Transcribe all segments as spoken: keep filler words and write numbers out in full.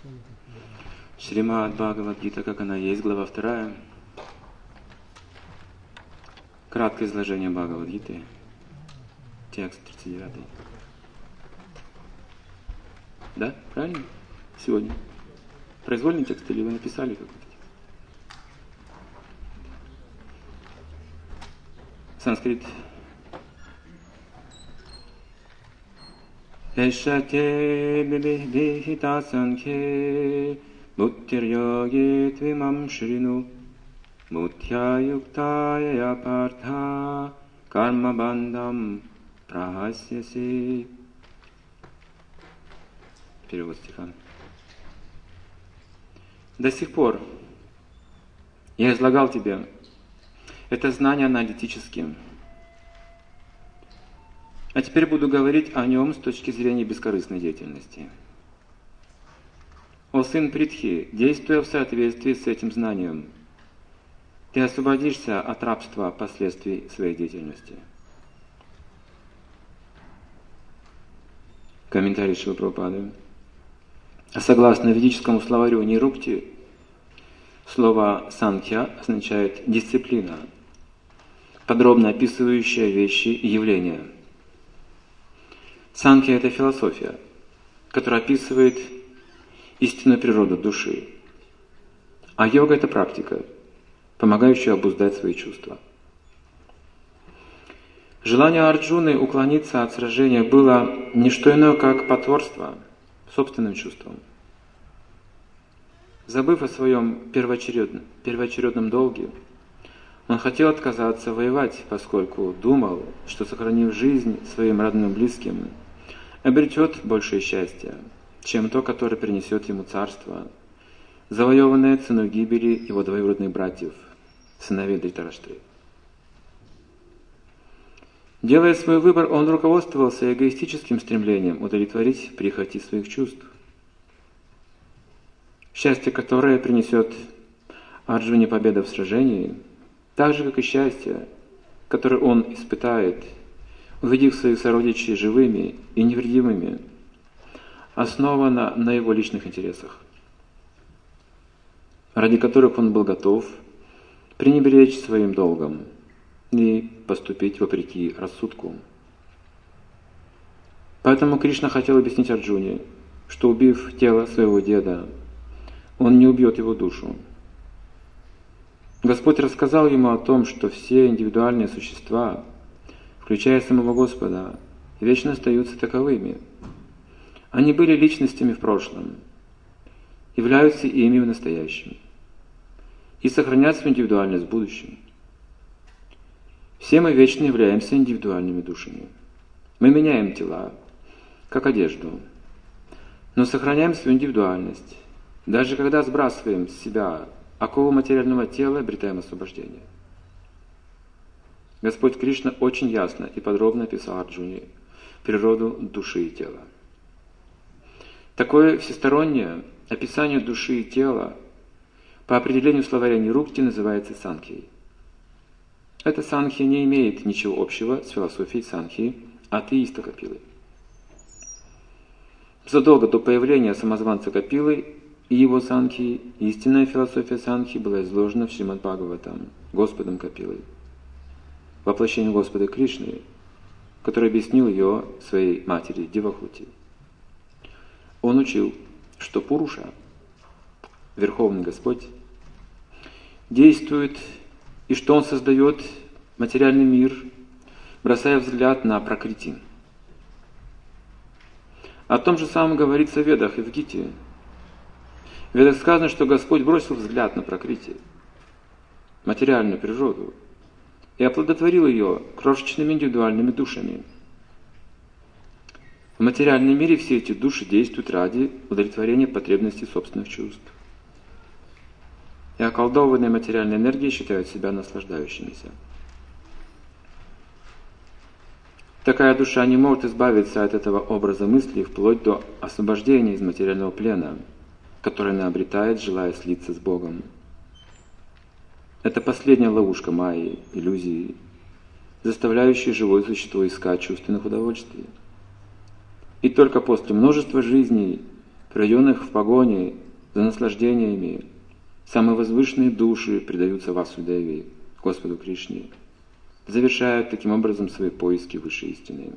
Шримад Бхагавад-гита, как она есть, глава вторая. Краткое изложение Бхагавад-гиты. Текст тридцать девятый. Да? Правильно? Сегодня. Произвольный текст или вы написали какой-то текст? Санскрит. Эшате бибихита санхе буттир йоги твимам шрину мутья юктая партха карма бандам прахасяси. Перевод стиха. До сих пор я излагал тебе это знание аналитическим. А теперь буду говорить о нем с точки зрения бескорыстной деятельности. О сын Притхи, действуя в соответствии с этим знанием, ты освободишься от рабства последствий своей деятельности. Комментарий Шрилы Прабхупады. Согласно ведическому словарю Нирукти, слово «санхья» означает «дисциплина», подробно описывающая вещи и явления. Санхья – это философия, которая описывает истинную природу души. А йога – это практика, помогающая обуздать свои чувства. Желание Арджуны уклониться от сражения было не что иное, как потворство собственным чувствам. Забыв о своем первоочередном, первоочередном долге, он хотел отказаться воевать, поскольку думал, что, сохранив жизнь своим родным близким, обретет большее счастье, чем то, которое принесет ему царство, завоеванное ценой гибели его двоюродных братьев, сыновей Дритараштры. Делая свой выбор, он руководствовался эгоистическим стремлением удовлетворить прихоти своих чувств. Счастье, которое принесет Арджуне победа в сражении, так же, как и счастье, которое он испытает, увидев своих сородичей живыми и невредимыми, основано на его личных интересах, ради которых он был готов пренебречь своим долгом и поступить вопреки рассудку. Поэтому Кришна хотел объяснить Арджуне, что, убив тело своего деда, он не убьет его душу. Господь рассказал ему о том, что все индивидуальные существа, включая самого Господа, вечно остаются таковыми. Они были личностями в прошлом, являются ими в настоящем и сохранят свою индивидуальность в будущем. Все мы вечно являемся индивидуальными душами. Мы меняем тела, как одежду, но сохраняем свою индивидуальность, даже когда сбрасываем с себя оковы материального тела, обретаем освобождение. Господь Кришна очень ясно и подробно описал Арджуне природу души и тела. Такое всестороннее описание души и тела по определению словаря Нирукти называется санхьей. Эта санхья не имеет ничего общего с философией санхьи атеиста Капилы. Задолго до появления самозванца Капилы и его санхьи, истинная философия санхьи была изложена в Шримад Бхагаватам Господом Капилой, воплощением Господа Кришны, который объяснил ее своей матери Девахути. Он учил, что Пуруша, Верховный Господь, действует и что Он создает материальный мир, бросая взгляд на Пракрити. О том же самом говорится в Ведах и в Гите. В Ведах сказано, что Господь бросил взгляд на Пракрити, материальную природу, и оплодотворил ее крошечными индивидуальными душами. В материальном мире все эти души действуют ради удовлетворения потребностей собственных чувств. И околдованные материальной энергией считают себя наслаждающимися. Такая душа не может избавиться от этого образа мысли вплоть до освобождения из материального плена, который она обретает, желая слиться с Богом. Это последняя ловушка майи, иллюзии, заставляющая живое существо искать чувственных удовольствий. И только после множества жизней проведенных в погоне за наслаждениями, самые возвышенные души предаются Васудеве, Господу Кришне, завершают таким образом свои поиски высшей истины.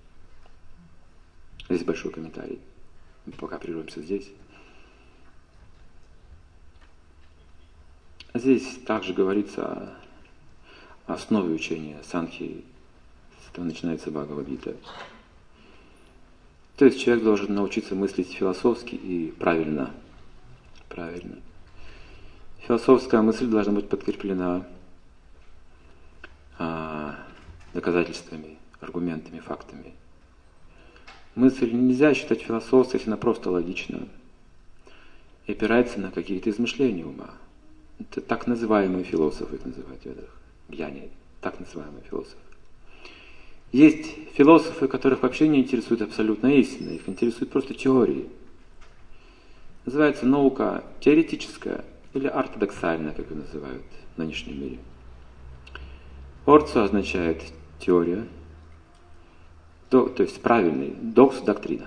Здесь большой комментарий. Мы пока прервемся здесь. Здесь также говорится о основе учения Санхи, с этого начинается Бхагавад-гита. То есть человек должен научиться мыслить философски и правильно. Правильно. Философская мысль должна быть подкреплена а, доказательствами, аргументами, фактами. Мысль нельзя считать философской, если она просто логична и опирается на какие-то измышления ума. Это так называемые философы, их называют в ведах. Гьяни, так называемые философы. Есть философы, которых вообще не интересует абсолютная истина, их интересуют просто теории. Называется наука теоретическая или ортодоксальная, как ее называют в нынешнем мире. Орцо означает теория, то, то есть правильный, докс – доктрина.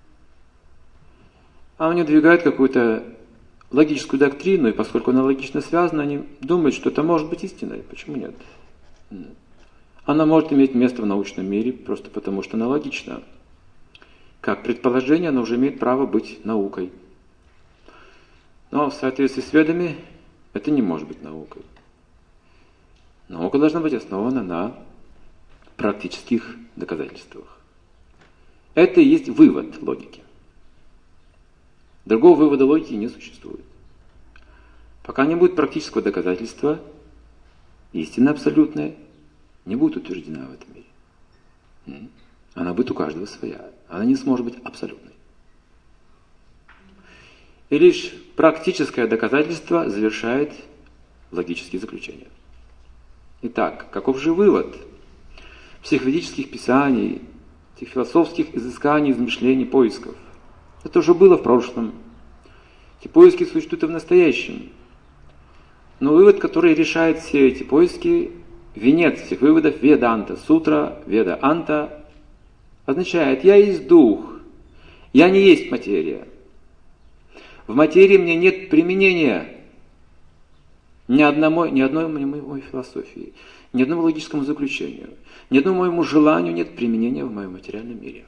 А они двигают какую-то логическую доктрину, и поскольку она логично связана, они думают, что это может быть истиной. Почему нет? Она может иметь место в научном мире просто потому, что она логична. Как предположение, она уже имеет право быть наукой. Но в соответствии с ведами это не может быть наукой. Наука должна быть основана на практических доказательствах. Это и есть вывод логики. Другого вывода логики не существует. Пока не будет практического доказательства, истина абсолютная не будет утверждена в этом мире. Она будет у каждого своя. Она не сможет быть абсолютной. И лишь практическое доказательство завершает логические заключения. Итак, каков же вывод психоведических писаний, этих философских изысканий, измышлений, поисков? Это уже было в прошлом. Эти поиски существуют и в настоящем. Но вывод, который решает все эти поиски, венец всех выводов, Веданта, Сутра, Веда-анта, означает: я есть дух, я не есть материя. В материи мне нет применения ни одной, ни одной моей философии, ни одному логическому заключению, ни одному моему желанию нет применения в моем материальном мире.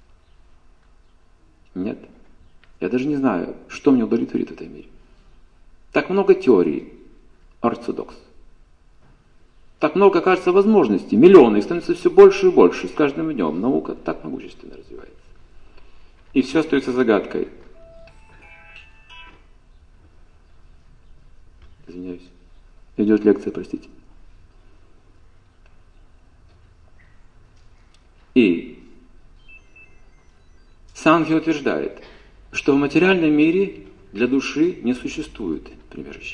Нет. Я даже не знаю, что меня удовлетворит в этом мире. Так много теорий, ортодокс. Так много, кажется, возможностей, миллионы, их становится все больше и больше. С каждым днем наука так могущественно развивается. И все остается загадкой. Извиняюсь. Идет лекция, простите. И Санхи утверждает, что в материальном мире для души не существует прибежища.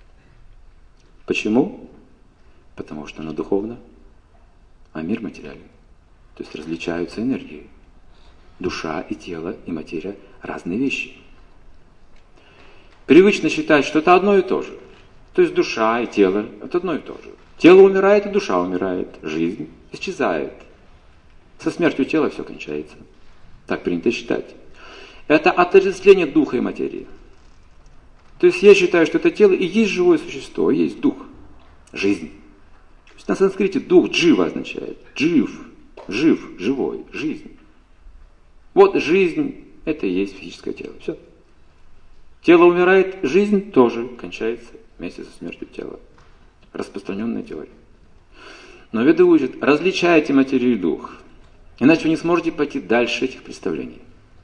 Почему? Потому что она духовна, а мир материален. То есть различаются энергии. Душа и тело, и материя – разные вещи. Привычно считать, что это одно и то же. То есть душа и тело – это одно и то же. Тело умирает, и душа умирает. Жизнь исчезает. Со смертью тела все кончается. Так принято считать. Это отождествление духа и материи. То есть я считаю, что это тело и есть живое существо, и есть дух, жизнь. То есть на санскрите дух джива означает джив, жив, живой, жизнь. Вот жизнь – это и есть физическое тело. Все. Тело умирает, жизнь тоже кончается вместе со смертью тела. Распространенная теория. Но веды учат: различайте материю и дух, иначе вы не сможете пойти дальше этих представлений.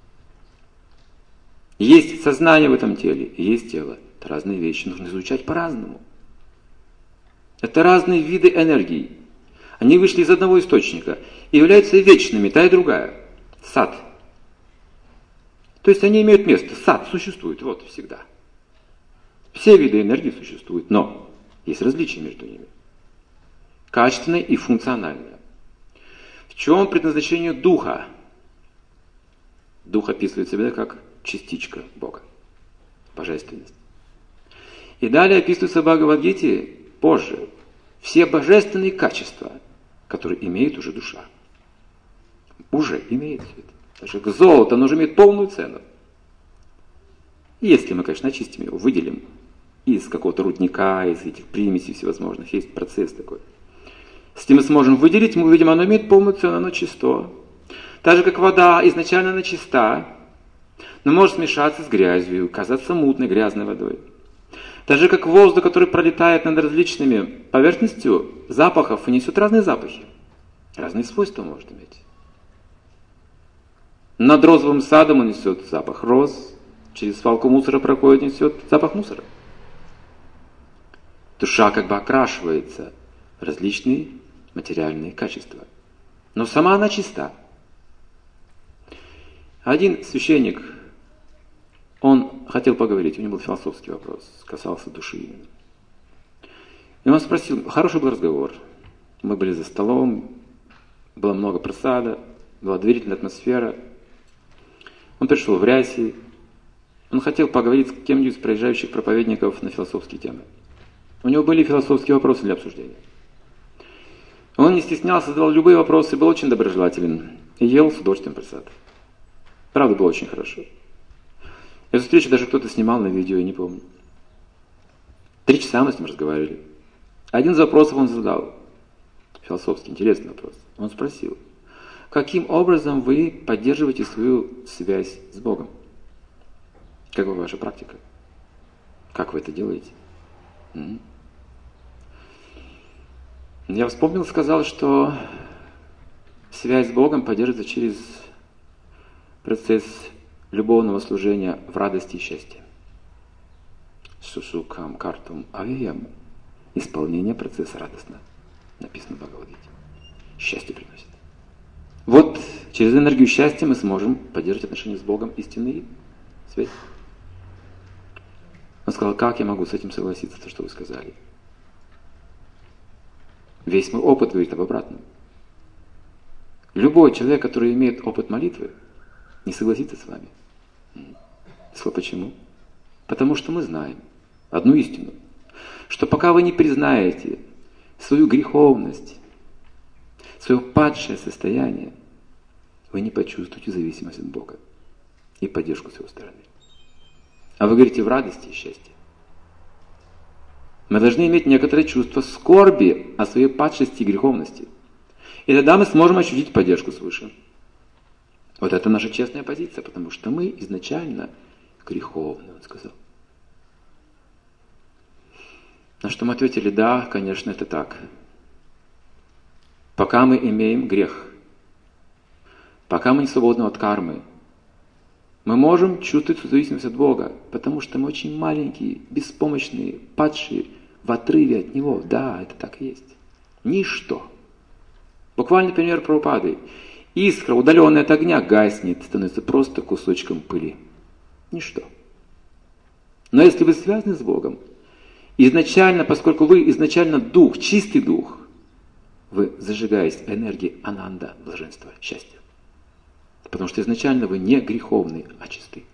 Есть сознание в этом теле, и есть тело. Это разные вещи, нужно изучать по-разному. Это разные виды энергии. Они вышли из одного источника и являются вечными, та и другая. Сад. То есть они имеют место. Сад существует, вот, всегда. Все виды энергии существуют, но есть различия между ними. Качественное и функциональное. В чем предназначение духа? Дух описывает себя как частичка Бога, божественность. И далее описывается в Бхагавад-гите позже все божественные качества, которые имеет уже душа. Уже имеет это. Даже золото, оно уже имеет полную цену. Если мы, конечно, очистим его, выделим из какого-то рудника, из этих примесей всевозможных, есть процесс такой. Если мы сможем выделить, мы увидим, оно имеет полную цену, оно чисто. Так же, как вода изначально она чиста, но может смешаться с грязью, казаться мутной, грязной водой. Так же, как воздух, который пролетает над различными поверхностью запахов и несет разные запахи. Разные свойства может иметь. Над розовым садом он несет запах роз, через свалку мусора проходит, несет запах мусора. Душа как бы окрашивается в различные материальные качества. Но сама она чиста. Один священник, он хотел поговорить, у него был философский вопрос, касался души именно. И он спросил, хороший был разговор. Мы были за столом, было много просада, была доверительная атмосфера. Он пришел в рясе, он хотел поговорить с кем-нибудь из проезжающих проповедников на философские темы. У него были философские вопросы для обсуждения. Он не стеснялся, задавал любые вопросы, был очень доброжелателен и ел с удовольствием просад. Правда, было очень хорошо. Эту встречу даже кто-то снимал на видео, я не помню. Три часа мы с ним разговаривали. Один из вопросов он задал, философский, интересный вопрос. Он спросил, каким образом вы поддерживаете свою связь с Богом? Какова ваша практика? Как вы это делаете? М-м. Я вспомнил, сказал, что связь с Богом поддерживается через процесс любовного служения в радости и счастье. Сусукам картум авиям. Исполнение процесса радостно. Написано в Бхагавад-гите. Счастье приносит. Вот через энергию счастья мы сможем поддерживать отношения с Богом, истинные связь. Он сказал, как я могу с этим согласиться, то, что вы сказали? Весь мой опыт говорит об обратном. Любой человек, который имеет опыт молитвы, не согласится с вами. Я сказал, почему? Потому что мы знаем одну истину, что пока вы не признаете свою греховность, свое падшее состояние, вы не почувствуете зависимость от Бога и поддержку с его стороны. А вы говорите в радости и счастье. Мы должны иметь некоторое чувство скорби о своей падшести и греховности. И тогда мы сможем ощутить поддержку свыше. Вот это наша честная позиция, потому что мы изначально греховны, он сказал. На что мы ответили, да, конечно, это так. Пока мы имеем грех, пока мы не свободны от кармы, мы можем чувствовать зависимость от Бога, потому что мы очень маленькие, беспомощные, падшие, в отрыве от Него. Да, это так и есть. Ничто. Буквально пример Прабхупады. Искра, удаленная от огня, гаснет, становится просто кусочком пыли. Ничто. Но если вы связаны с Богом, изначально, поскольку вы изначально дух, чистый дух, вы зажигаете энергией ананда, блаженства, счастья. Потому что изначально вы не греховны, а чисты.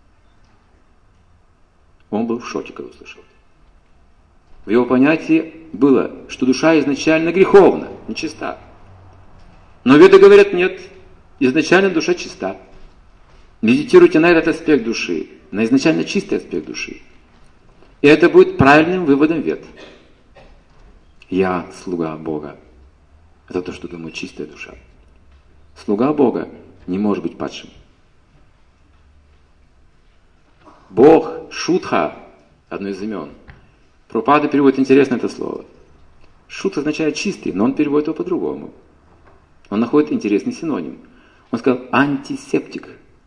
Он был в шоке, когда услышал. В его понятии было, что душа изначально греховна, нечиста. Но веды говорят, нет, изначально душа чиста. Медитируйте на этот аспект души, на изначально чистый аспект души. И это будет правильным выводом вед. Я слуга Бога. Это то, что думает чистая душа. Слуга Бога не может быть падшим. Бог, Шутха, одно из имен. Прабхупада переводит интересно это слово. Шут означает чистый, но он переводит его по-другому. Он находит интересный синоним. Он сказал антисептик.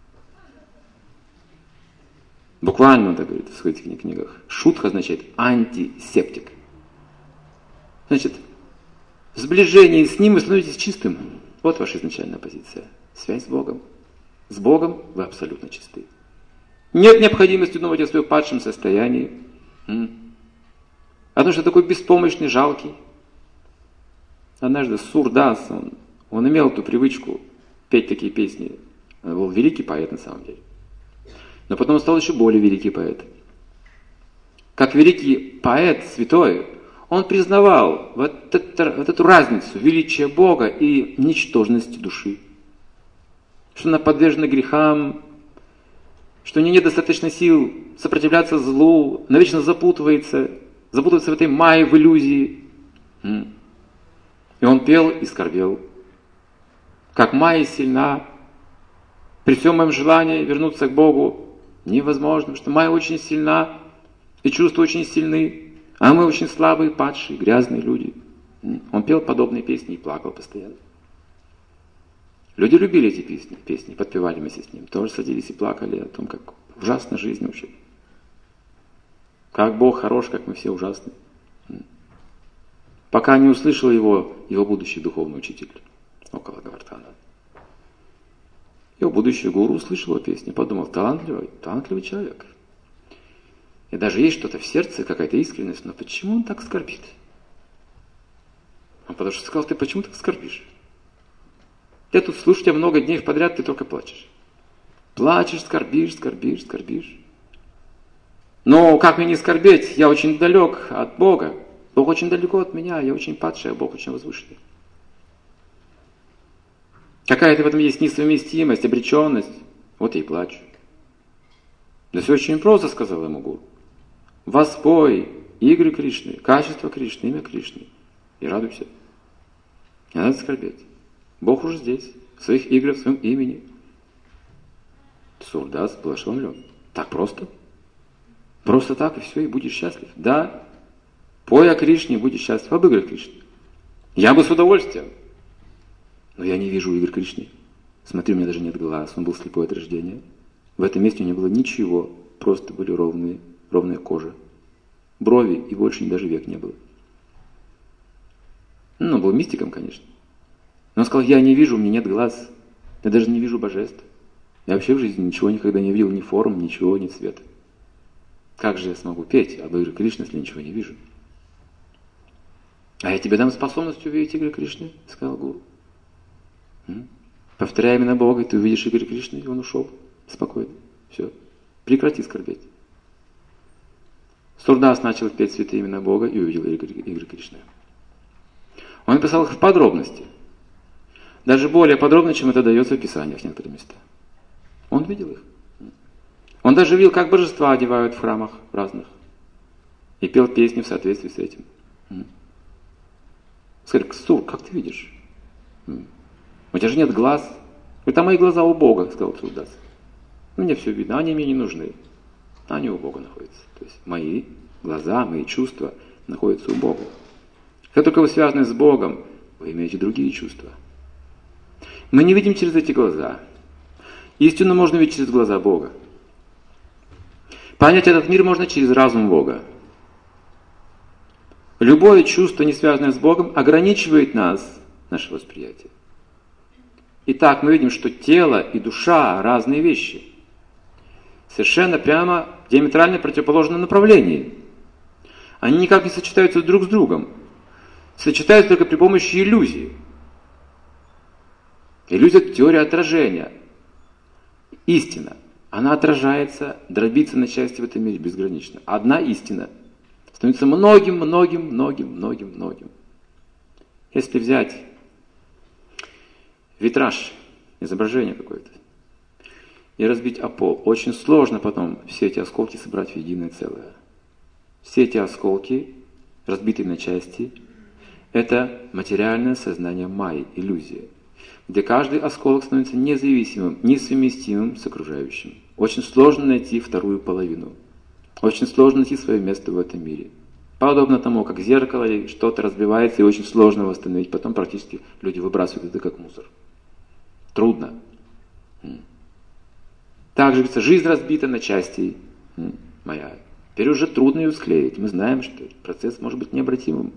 Буквально он так говорит в своих книгах. Шутха означает антисептик. Значит, в сближении с ним вы становитесь чистым. Вот ваша изначальная позиция. Связь с Богом. С Богом вы абсолютно чисты. Нет необходимости думать о своем падшем состоянии. Потому что такой беспомощный, жалкий. Однажды Сурдас, он, он имел эту привычку петь такие песни. Он был великий поэт на самом деле. Но потом он стал еще более великий поэт. Как великий поэт, святой, он признавал вот, это, вот эту разницу величия Бога и ничтожности души. Что она подвержена грехам, что у него нет достаточно сил сопротивляться злу, она вечно запутывается, запутывается в этой майе, в иллюзии. И он пел и скорбел. Как майя сильна, при всем моем желании вернуться к Богу невозможно, потому что майя очень сильна, и чувства очень сильны, а мы очень слабые, падшие, грязные люди. Он пел подобные песни и плакал постоянно. Люди любили эти песни, песни, подпевали вместе с ним. Тоже садились и плакали о том, как ужасна жизнь вообще. Как Бог хорош, как мы все ужасны. Пока не услышал его, его будущий духовный учитель около Говардхана. Его будущий гуру услышал его песни, подумал, талантливый, талантливый человек. И даже есть что-то в сердце, какая-то искренность, но почему он так скорбит? Он потому что сказал, ты почему так скорбишь? Я тут слушаю тебя много дней подряд, ты только плачешь. Плачешь, скорбишь, скорбишь, скорбишь. Но как мне не скорбеть? Я очень далек от Бога. Бог очень далеко от меня, я очень падший, а Бог очень возвышенный. Какая-то в этом есть несовместимость, обреченность. Вот я и плачу. Да все очень просто, сказал ему гуру. Воспой игры Кришны, качество Кришны, имя Кришны. И радуйся. Не надо скорбеть. Бог уже здесь, в своих играх, в своем имени. Сурдас был ошеломлен. Так просто? Просто так, и все, и будешь счастлив. Да, пой о Кришне, и будешь счастлив. Об играх Кришны. Я бы с удовольствием. Но я не вижу игр Кришны. Смотри, у меня даже нет глаз, он был слепой от рождения. В этом месте у него было ничего, просто были ровные, ровная кожа. Брови, и больше даже век не было. Ну, он был мистиком, конечно. Но он сказал, я не вижу, у меня нет глаз. Я даже не вижу божеств. Я вообще в жизни ничего никогда не видел, ни форм, ничего, ни цвета. Как же я смогу петь об играх Кришны, если ничего не вижу? А я тебе дам способность увидеть игры Кришны, сказал гуру. М? Повторяй именно Бога, и ты увидишь игры Кришны, и он ушел. Спокойно. Все. Прекрати скорбеть. Сурдас начал петь святые имена Бога и увидел игры, игры Кришны. Он написал их в подробности. Даже более подробно, чем это дается в Писаниях в некоторых местах. Он видел их. Он даже видел, как божества одевают в храмах разных. И пел песни в соответствии с этим. Скажи, Сур, как ты видишь? У тебя же нет глаз. Это мои глаза у Бога, сказал Сурдас. Мне все видно, они мне не нужны. Они у Бога находятся. То есть мои глаза, мои чувства находятся у Бога. Как только вы связаны с Богом, вы имеете другие чувства. Мы не видим через эти глаза. Истину можно видеть через глаза Бога. Понять этот мир можно через разум Бога. Любое чувство, не связанное с Богом, ограничивает нас, наше восприятие. Итак, мы видим, что тело и душа – разные вещи. Совершенно прямо диаметрально противоположном направлении. Они никак не сочетаются друг с другом. Сочетаются только при помощи иллюзии. Иллюзия – это теория отражения. Истина. Она отражается, дробится на части в этом мире безгранично. Одна истина становится многим, многим, многим, многим, многим. Если взять витраж, изображение какое-то, и разбить о пол, очень сложно потом все эти осколки собрать в единое целое. Все эти осколки, разбитые на части, это материальное сознание майи, иллюзия, где каждый осколок становится независимым, несовместимым с окружающим. Очень сложно найти вторую половину. Очень сложно найти свое место в этом мире. Подобно тому, как зеркало или что-то разбивается, и очень сложно восстановить. Потом практически люди выбрасывают это как мусор. Трудно. Также, говорится, жизнь разбита на части моя. Теперь уже трудно ее склеить. Мы знаем, что процесс может быть необратимым.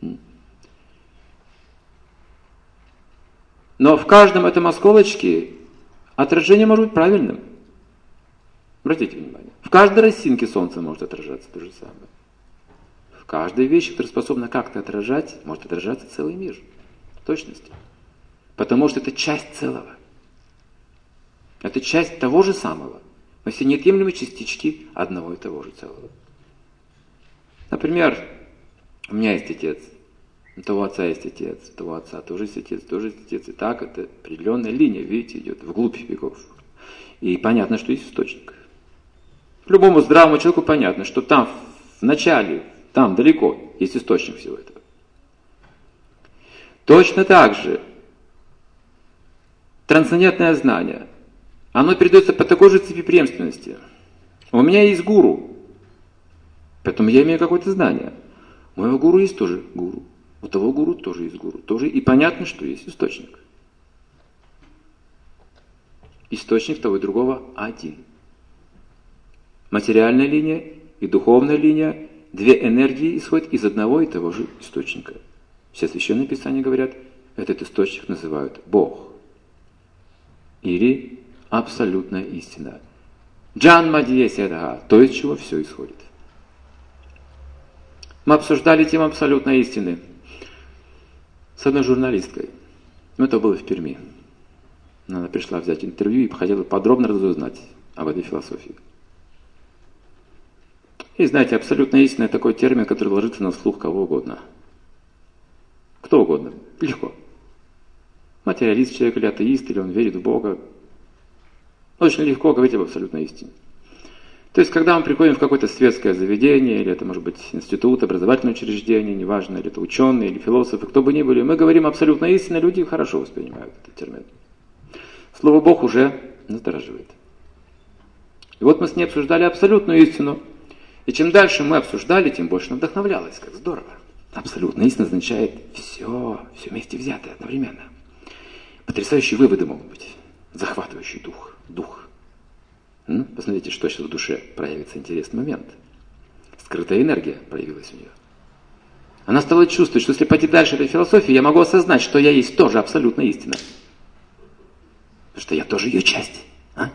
Но в каждом этом осколочке отражение может быть правильным. Обратите внимание. В каждой росинке солнца может отражаться то же самое. В каждой вещи, которая способна как-то отражать, может отражаться целый мир. В точности. Потому что это часть целого. Это часть того же самого. Мы все неотъемлемые частички одного и того же целого. Например, у меня есть отец. У того отца есть отец, у того отца тоже есть отец, тоже есть отец. И так это определенная линия, видите, идет вглубь веков. И понятно, что есть источник. Любому здравому человеку понятно, что там в начале, там далеко есть источник всего этого. Точно так же трансцендентное знание, оно передается по такой же цепи преемственности. У меня есть гуру, поэтому я имею какое-то знание. У моего гуру есть тоже гуру. У того гуру тоже есть гуру. Тоже и понятно, что есть источник. Источник того и другого один. Материальная линия и духовная линия, две энергии исходят из одного и того же источника. Все священные писания говорят, этот источник называют Бог. Или абсолютная истина. Джан Мадье Седага, то, из чего все исходит. Мы обсуждали тему абсолютной истины с одной журналисткой. Это было в Перми. Она пришла взять интервью и хотела подробно разузнать об этой философии. И знаете, абсолютная истина – это такой термин, который ложится на слух кого угодно. Кто угодно. Легко. Материалист человек или атеист, или он верит в Бога. Очень легко говорить об абсолютной истине. То есть, когда мы приходим в какое-то светское заведение, или это может быть институт, образовательное учреждение, неважно, или это ученые, или философы, кто бы ни были, мы говорим абсолютная истина, люди хорошо воспринимают этот термин. Слово Бог уже настораживает. И вот мы с ней обсуждали абсолютную истину. И чем дальше мы обсуждали, тем больше она вдохновлялась. Как здорово. Абсолютная истина означает все, все вместе взятое одновременно. Потрясающие выводы могут быть. Захватывающий дух. Дух. М? Посмотрите, что сейчас в душе проявится интересный момент. Скрытая энергия проявилась у нее. Она стала чувствовать, что если пойти дальше этой философии, я могу осознать, что я есть тоже абсолютная истина. Потому что я тоже ее часть. А?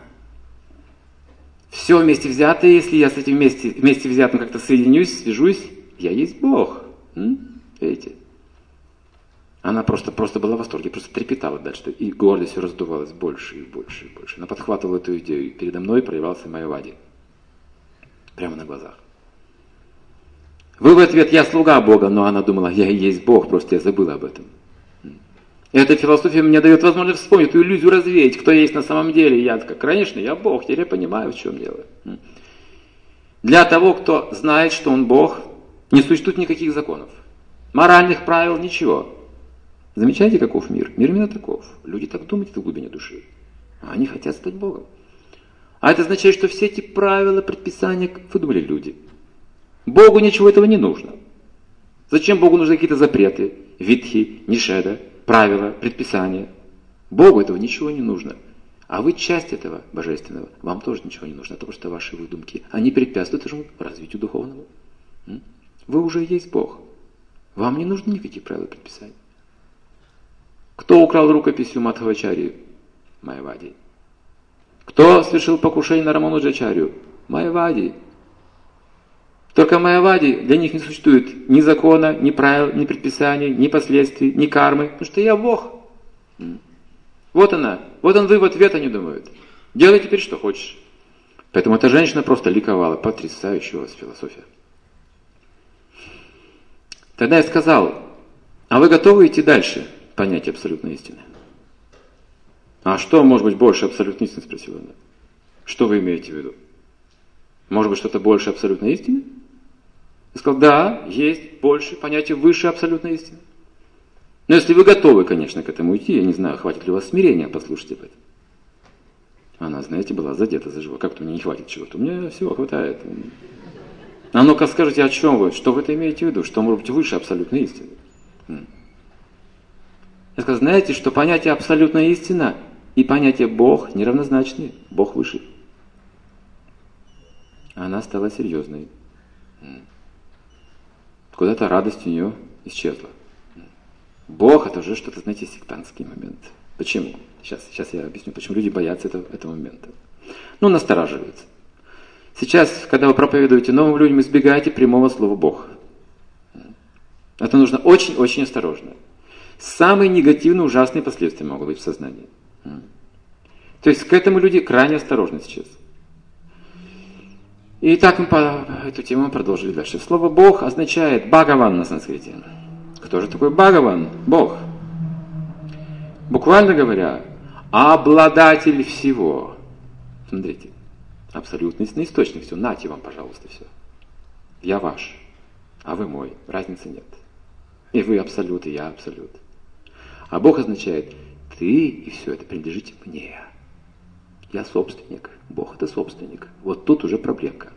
Все вместе взятое, если я с этим вместе, вместе взятым как-то соединюсь, свяжусь, я есть Бог. М? Видите? Она просто, просто была в восторге, просто трепетала дальше. И гордость все раздувалась больше и больше и больше. Она подхватывала эту идею. И передо мной проявлялся Майявади. Прямо на глазах. Вы в ответ, я слуга Бога, но она думала, я и есть Бог, просто я забыла об этом. И эта философия мне дает возможность вспомнить эту иллюзию, развеять, кто я есть на самом деле. Я такая, конечно, я Бог, теперь я понимаю, в чем дело. Для того, кто знает, что он Бог, не существует никаких законов. Моральных правил, ничего. Замечаете, каков мир? Мир именно таков. Люди так думают в глубине души. А они хотят стать Богом. А это означает, что все эти правила, предписания выдумали люди. Богу ничего этого не нужно. Зачем Богу нужны какие-то запреты, витхи, нишеда, правила, предписания? Богу этого ничего не нужно. А вы часть этого божественного. Вам тоже ничего не нужно. Это просто ваши выдумки. Они препятствуют этому развитию духовному. Вы уже есть Бог. Вам не нужны никаких правил и предписаний. Кто украл рукопись у Мадхавачарьи? Майявади. Кто совершил покушение на Рамануджачарью? Майявади. Только Майявади, для них не существует ни закона, ни правил, ни предписаний, ни последствий, ни кармы. Потому что я Бог. Вот она. Вот он вывод, ответ, они думают. Делай теперь, что хочешь. Поэтому эта женщина просто ликовала. Потрясающая у вас философия. Тогда я сказал, а вы готовы идти дальше? Понятие абсолютной истины. А что может быть больше абсолютной истины, спросила она. Что вы имеете в виду? Может быть что-то больше абсолютной истины? Я сказал, да, есть больше понятие выше абсолютной истины. Но если вы готовы, конечно, к этому идти, я не знаю, хватит ли у вас смирения послушать об этом. Она, знаете, была задета за живое. Как-то мне не хватит чего-то. У меня всего хватает. А ну-ка скажите, о чем вы? Что вы это имеете в виду? Что может быть выше абсолютной истины? Я сказал, знаете, что понятие абсолютная истина и понятие Бог неравнозначны. Бог выше. Она стала серьезной. Куда-то радость у нее исчезла. Бог это уже что-то, знаете, сектантский момент. Почему? Сейчас, сейчас я объясню, почему люди боятся этого, этого момента. Ну, настораживаются. Сейчас, когда вы проповедуете новым людям, избегайте прямого слова Бог. Это нужно очень-очень осторожно. Самые негативные, ужасные последствия могут быть в сознании. То есть к этому люди крайне осторожны сейчас. И так мы по эту тему продолжили дальше. Слово Бог означает Бхагаван на санскрите. Кто же такой Бхагаван? Бог. Буквально говоря, обладатель всего. Смотрите. Абсолютный источник, все, нате вам, пожалуйста, все. Я ваш, а вы мой, разницы нет. И вы абсолют, и я абсолют. А Бог означает, ты и все это принадлежите мне. Я собственник, Бог это собственник. Вот тут уже проблемка.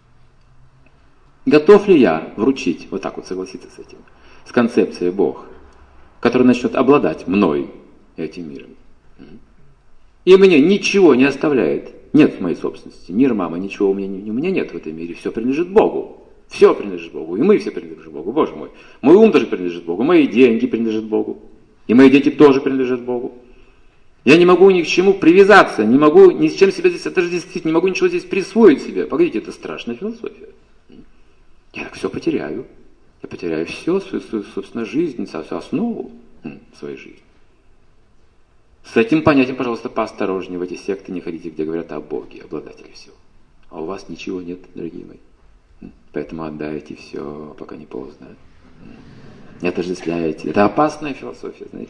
Готов ли я вручить, вот так вот согласиться с этим, с концепцией Бог, который начнет обладать мной, этим миром. И мне ничего не оставляет. Нет в моей собственности, мир, мама, ничего у меня, не, у меня нет в этом мире. Все принадлежит Богу. Все принадлежит Богу. И мы все принадлежим Богу. Боже мой. Мой ум тоже принадлежит Богу. Мои деньги принадлежат Богу. И мои дети тоже принадлежат Богу. Я не могу ни к чему привязаться, не могу ни с чем себя здесь отождествить, не могу ничего здесь присвоить себе. Погодите, это страшная философия. Я так все потеряю. Я потеряю все, свою, свою собственную жизнь, свою основу своей жизни. С этим понятием, пожалуйста, поосторожнее. В эти секты не ходите, где говорят о Боге, обладателе всего. А у вас ничего нет, дорогие мои. Поэтому отдайте все, пока не поздно. Не отождествляете. Это опасная философия, знаете.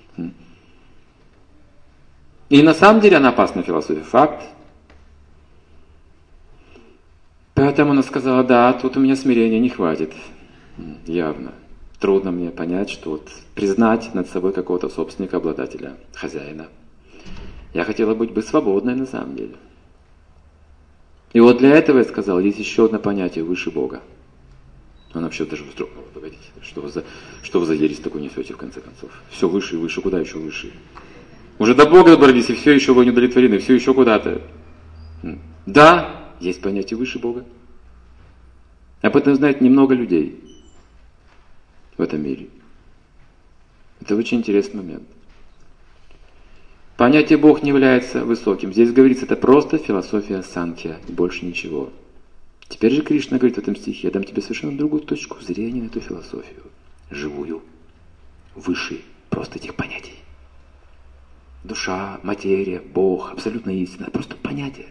И на самом деле она опасная философия. Факт. Поэтому она сказала, да, тут у меня смирения не хватит. Явно. Трудно мне понять, что вот признать над собой какого-то собственника, обладателя, хозяина. Я хотела быть бы свободной на самом деле. И вот для этого я сказал, есть еще одно понятие выше Бога. Она вообще даже вздрогнула, погодите, что вы за, что вы за ересь такой несете в конце концов? Все выше и выше, куда еще выше? Уже до Бога добрались, и все еще вы не удовлетворены, все еще куда-то. Да, есть понятие выше Бога. Об этом знает немного людей в этом мире. Это очень интересный момент. Понятие Бог не является высоким. Здесь говорится, это просто философия санкья, и больше ничего. Теперь же Кришна говорит в этом стихе, я дам тебе совершенно другую точку зрения на эту философию. Живую, выше просто этих понятий. Душа, материя, Бог, абсолютная истина, просто понятия.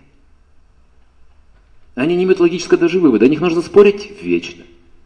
Они не имеют логического даже вывода, о них нужно спорить вечно.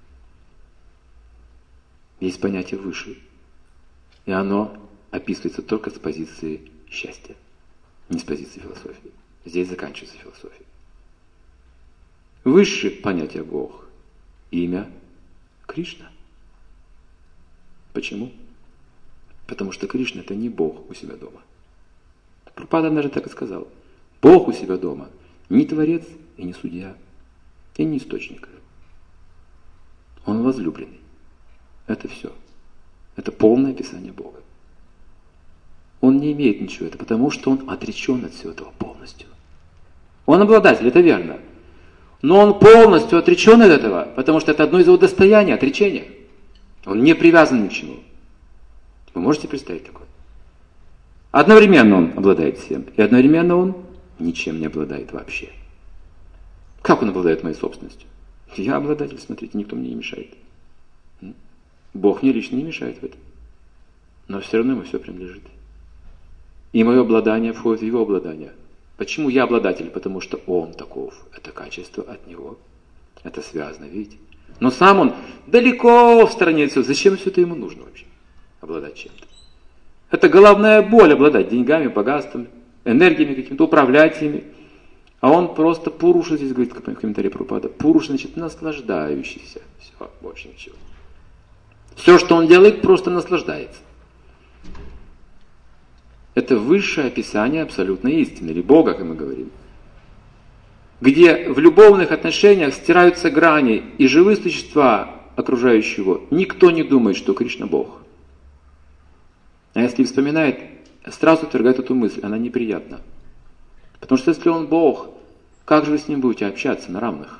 Есть понятие выше, и оно описывается только с позиции счастья, не с позиции философии. Здесь заканчивается философия. Высшее понятие Бог, имя Кришна. Почему? Потому что Кришна это не Бог у себя дома. Прабхупада даже так и сказал. Бог у себя дома не творец и не судья, и не источник. Он возлюбленный. Это все. Это полное описание Бога. Он не имеет ничего, это потому, что он отречен от всего этого полностью. Он обладатель, это верно. Но он полностью отречен от этого, потому что это одно из его достояний, отречения. Он не привязан ни к чему. Вы можете представить такое? Одновременно он обладает всем, и одновременно он ничем не обладает вообще. Как он обладает моей собственностью? Я обладатель, смотрите, никто мне не мешает. Бог мне лично не мешает в этом. Но все равно ему все принадлежит. И мое обладание входит в его обладание. Почему я обладатель? Потому что он таков. Это качество от него. Это связано, видите? Но сам он далеко в стороне от всего. Зачем все это ему нужно вообще? Обладать чем-то. Это головная боль обладать деньгами, богатством, энергиями какими-то, управлять ими. А он просто Пуруша, здесь говорит в комментарии Прабхупада, Пуруша, значит, наслаждающийся. Все, больше ничего. Все, что он делает, просто наслаждается. Это высшее описание абсолютной истины, или Бога, как мы говорим. Где в любовных отношениях стираются грани, и живые существа окружающего, никто не думает, что Кришна Бог. А если вспоминает, сразу отвергает эту мысль, она неприятна. Потому что если он Бог, как же вы с ним будете общаться на равных?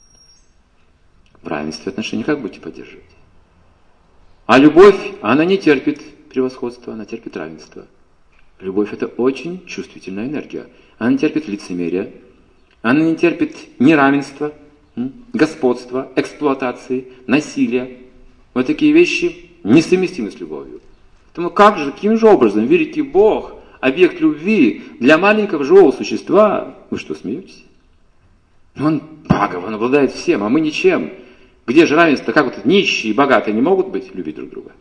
В равенстве отношений как будете поддерживать? А любовь, она не терпит превосходства, она терпит равенство. Любовь – это очень чувствительная энергия. Она не терпит лицемерия, она не терпит неравенства, господства, эксплуатации, насилия. Вот такие вещи несовместимы с любовью. Поэтому как же, каким же образом великий Бог, объект любви для маленького живого существа? Вы что, смеетесь? Он Бхагаван, он обладает всем, а мы ничем. Где же равенство? Как вот нищие и богатые не могут быть, любить друг друга?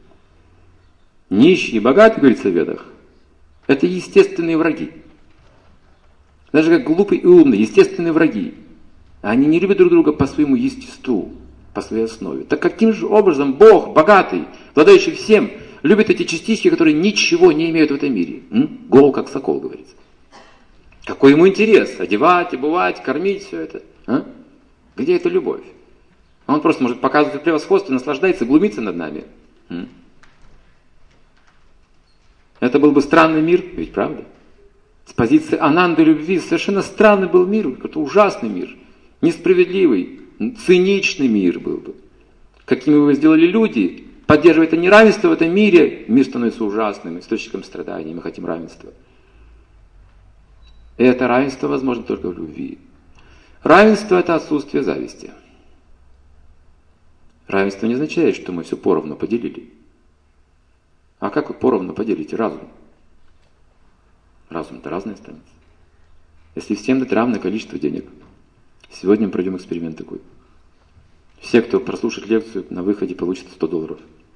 Нищие и богатые, говорится в Ведах, это естественные враги. Даже как глупый и умный, естественные враги. Они не любят друг друга по своему естеству, по своей основе. Так каким же образом Бог, богатый, владающий всем, любит эти частички, которые ничего не имеют в этом мире? М? Гол, как сокол, говорится. Какой ему интерес? Одевать, обувать, кормить все это? А? Где эта любовь? Он просто может показывать превосходство, наслаждается, глумиться над нами. М? Это был бы странный мир, ведь правда? С позиции ананды любви совершенно странный был мир, какой-то ужасный мир, несправедливый, циничный мир был бы. Какими его сделали люди, поддерживая это неравенство в этом мире, мир становится ужасным, источником страданий, мы хотим равенства. И это равенство возможно только в любви. Равенство – это отсутствие зависти. Равенство не означает, что мы все поровну поделили. А как вы поровну поделите разум? Разум-то разный останется. Если всем дать равное количество денег, сегодня мы пройдем эксперимент такой. Все, кто прослушает лекцию, на выходе получат сто долларов.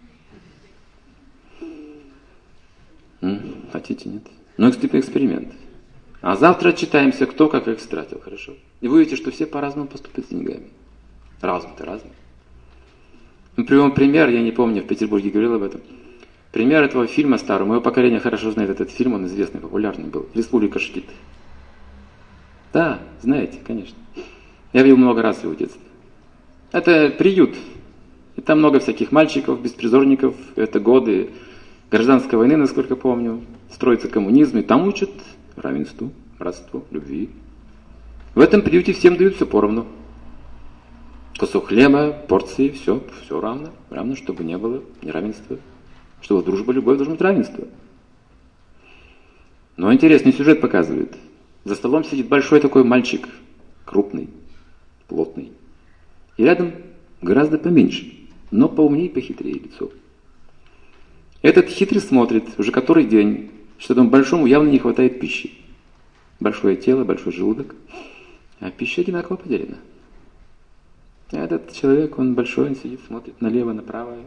М? Хотите, нет? Ну, типа эксперимент. А завтра отчитаемся, кто как их стратил, хорошо? И вы увидите, что все по-разному поступят с деньгами. Разум-то разный. Ну, привел пример, я не помню, в Петербурге говорил об этом. Пример этого фильма старого, мое поколение хорошо знает этот фильм, он известный, популярный был. «Республика Шкит». Да, знаете, конечно. Я видел много раз его в детстве. Это приют. И там много всяких мальчиков, беспризорников. Это годы гражданской войны, насколько помню. Строится коммунизм, и там учат равенству, братству, любви. В этом приюте всем дают все поровну. Кусок хлеба, порции, все, все равно. Равно, чтобы не было неравенства. Чтобы дружба, любовь, должно быть равенство. Но интересный сюжет показывает. За столом сидит большой такой мальчик, крупный, плотный. И рядом гораздо поменьше, но поумнее и похитрее лицо. Этот хитрый смотрит уже который день, что этому большому явно не хватает пищи. Большое тело, большой желудок, а пища одинаково поделена. А этот человек, он большой, он сидит, смотрит налево, направо.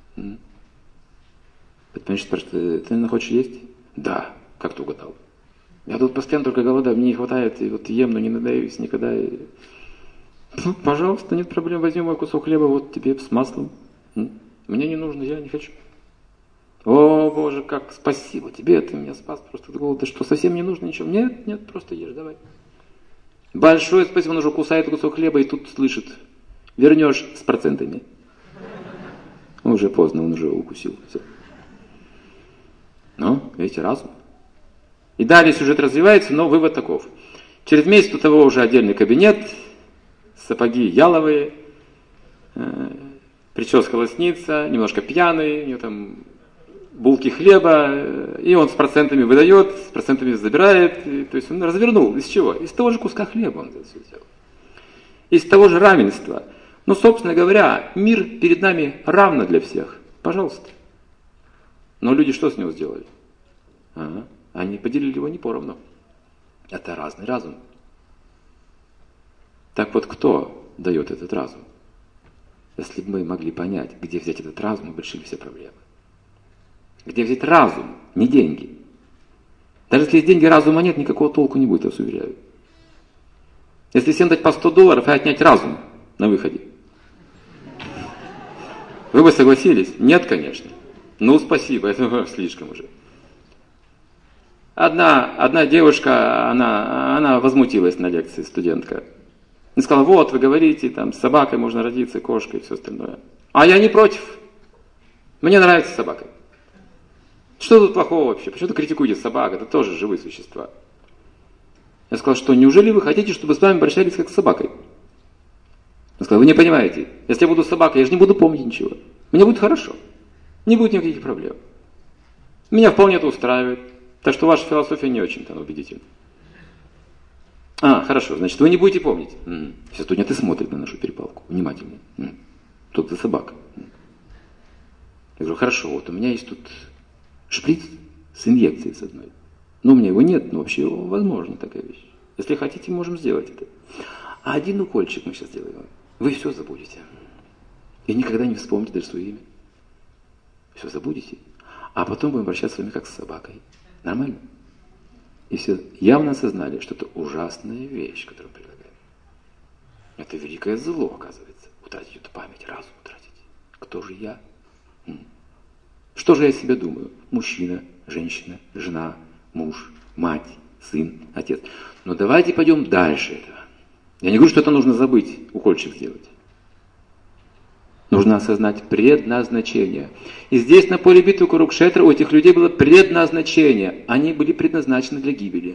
Понимаешь, спрашивает, ты, наверное, хочешь есть? Да, как ты угадал. Я тут постоянно только голодаю, мне не хватает, и вот ем, но не надаюсь никогда. И... Ну, пожалуйста, нет проблем, возьми мой кусок хлеба, вот тебе с маслом. Мне не нужно, я не хочу. О, Боже, как спасибо тебе, ты меня спас просто от голода. Что, совсем не нужно ничего? Нет, нет, просто ешь, давай. Большое спасибо, он уже кусает кусок хлеба и тут слышит. Вернешь с процентами. Уже поздно, он уже укусил. Все. Ну, видите, разум. И далее сюжет развивается, но вывод таков. Через месяц у того уже отдельный кабинет, сапоги яловые, э, прическа лоснится, немножко пьяный, у него там булки хлеба, э, и он с процентами выдает, с процентами забирает. И, то есть он развернул. Из чего? Из того же куска хлеба он это все взял. Из того же равенства. Ну, собственно говоря, мир перед нами равно для всех. Пожалуйста. Но люди что с него сделали? Ага. Они поделили его не поровну. Это разный разум. Так вот, кто дает этот разум? Если бы мы могли понять, где взять этот разум, мы бы решили все проблемы. Где взять разум, не деньги. Даже если есть деньги, разума нет, никакого толку не будет, я вас уверяю. Если всем дать по сто долларов и отнять разум на выходе, вы бы согласились? Нет, конечно. Ну, спасибо, это слишком уже. Одна, одна девушка, она, она возмутилась на лекции, студентка. И сказала, вот, вы говорите, там, с собакой можно родиться, кошкой и все остальное. А я не против. Мне нравится собака. Что тут плохого вообще? Почему ты критикуете собак? Это тоже живые существа. Я сказал, что неужели вы хотите, чтобы с вами обращались как с собакой? Я сказал, вы не понимаете. Если я буду собакой, я же не буду помнить ничего. Мне будет хорошо. Не будет никаких проблем. Меня вполне это устраивает. Так что ваша философия не очень-то убедительна. А, хорошо, значит, вы не будете помнить. М-м. Все студенты смотрят на нашу перепалку. Внимательно. М-м. Тут за собака. М-м. Я говорю, хорошо, вот у меня есть тут шприц с инъекцией с одной. Но у меня его нет, но вообще возможно такая вещь. Если хотите, можем сделать это. А один укольчик мы сейчас сделаем. Вы все забудете. И никогда не вспомните даже свое имя. Все забудете. А потом будем обращаться с вами как с собакой. Нормально? И все явно осознали, что это ужасная вещь, которую он предлагает. Это великое зло, оказывается. Утратить эту память, разум утратить. Кто же я? Что же я о себе думаю? Мужчина, женщина, жена, муж, мать, сын, отец. Но давайте пойдем дальше этого. Я не говорю, что это нужно забыть, укольчик сделать. Нужно осознать предназначение. И здесь на поле битвы Курукшетра у этих людей было предназначение. Они были предназначены для гибели.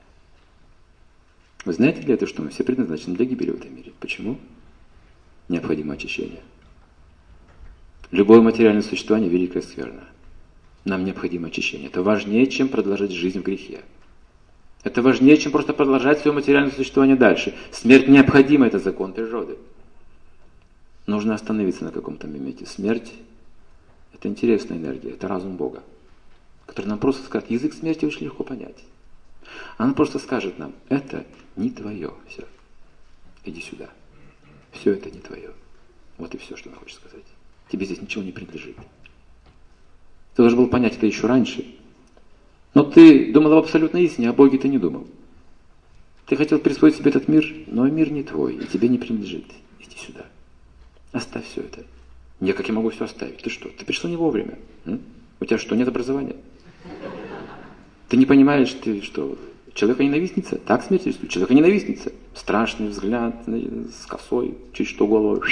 Вы знаете для этого, что мы все предназначены для гибели в этом мире? Почему? Необходимо очищение. Любое материальное существование – великое скверно. Нам необходимо очищение. Это важнее, чем продолжать жизнь в грехе. Это важнее, чем просто продолжать свое материальное существование дальше. Смерть необходима, это закон природы. Нужно остановиться на каком-то моменте. Смерть – это интересная энергия, это разум Бога, который нам просто скажет, язык смерти очень легко понять. Она просто скажет нам, это не твое, все, иди сюда. Все это не твое. Вот и все, что она хочет сказать. Тебе здесь ничего не принадлежит. Ты должен был понять это еще раньше. Но ты думал об абсолютной истине, а о Боге ты не думал. Ты хотел присвоить себе этот мир, но мир не твой, и тебе не принадлежит. Иди сюда. Оставь все это. Не, как я могу все оставить? Ты что? Ты пришел не вовремя. М? У тебя что, нет образования? Ты не понимаешь, ты что, человека-ненавистница? Так смерть рисует. Человека-ненавистница. Страшный взгляд, с косой, чуть что голову.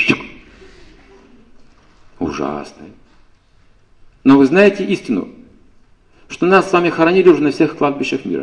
Ужасный. Но вы знаете истину, что нас с вами хоронили уже на всех кладбищах мира.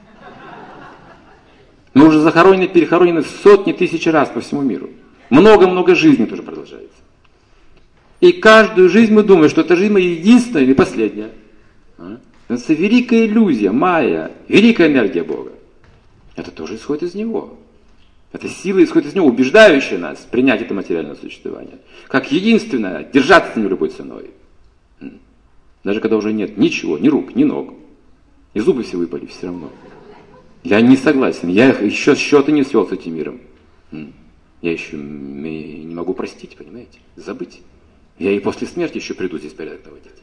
Мы уже захоронены, перехоронены сотни тысяч раз по всему миру. Много-много жизней тоже продолжается. И каждую жизнь мы думаем, что эта жизнь моя единственная или последняя. А? Это великая иллюзия, майя, великая энергия Бога. Это тоже исходит из Него. Эта сила исходит из Него, убеждающая нас принять это материальное существование. Как единственное, держаться с ним любой ценой. Даже когда уже нет ничего, ни рук, ни ног. И зубы все выпали, все равно. Я не согласен, я еще счеты не свел с этим миром. Я еще не могу простить, понимаете, забыть. Я и после смерти еще приду здесь порядок наводить.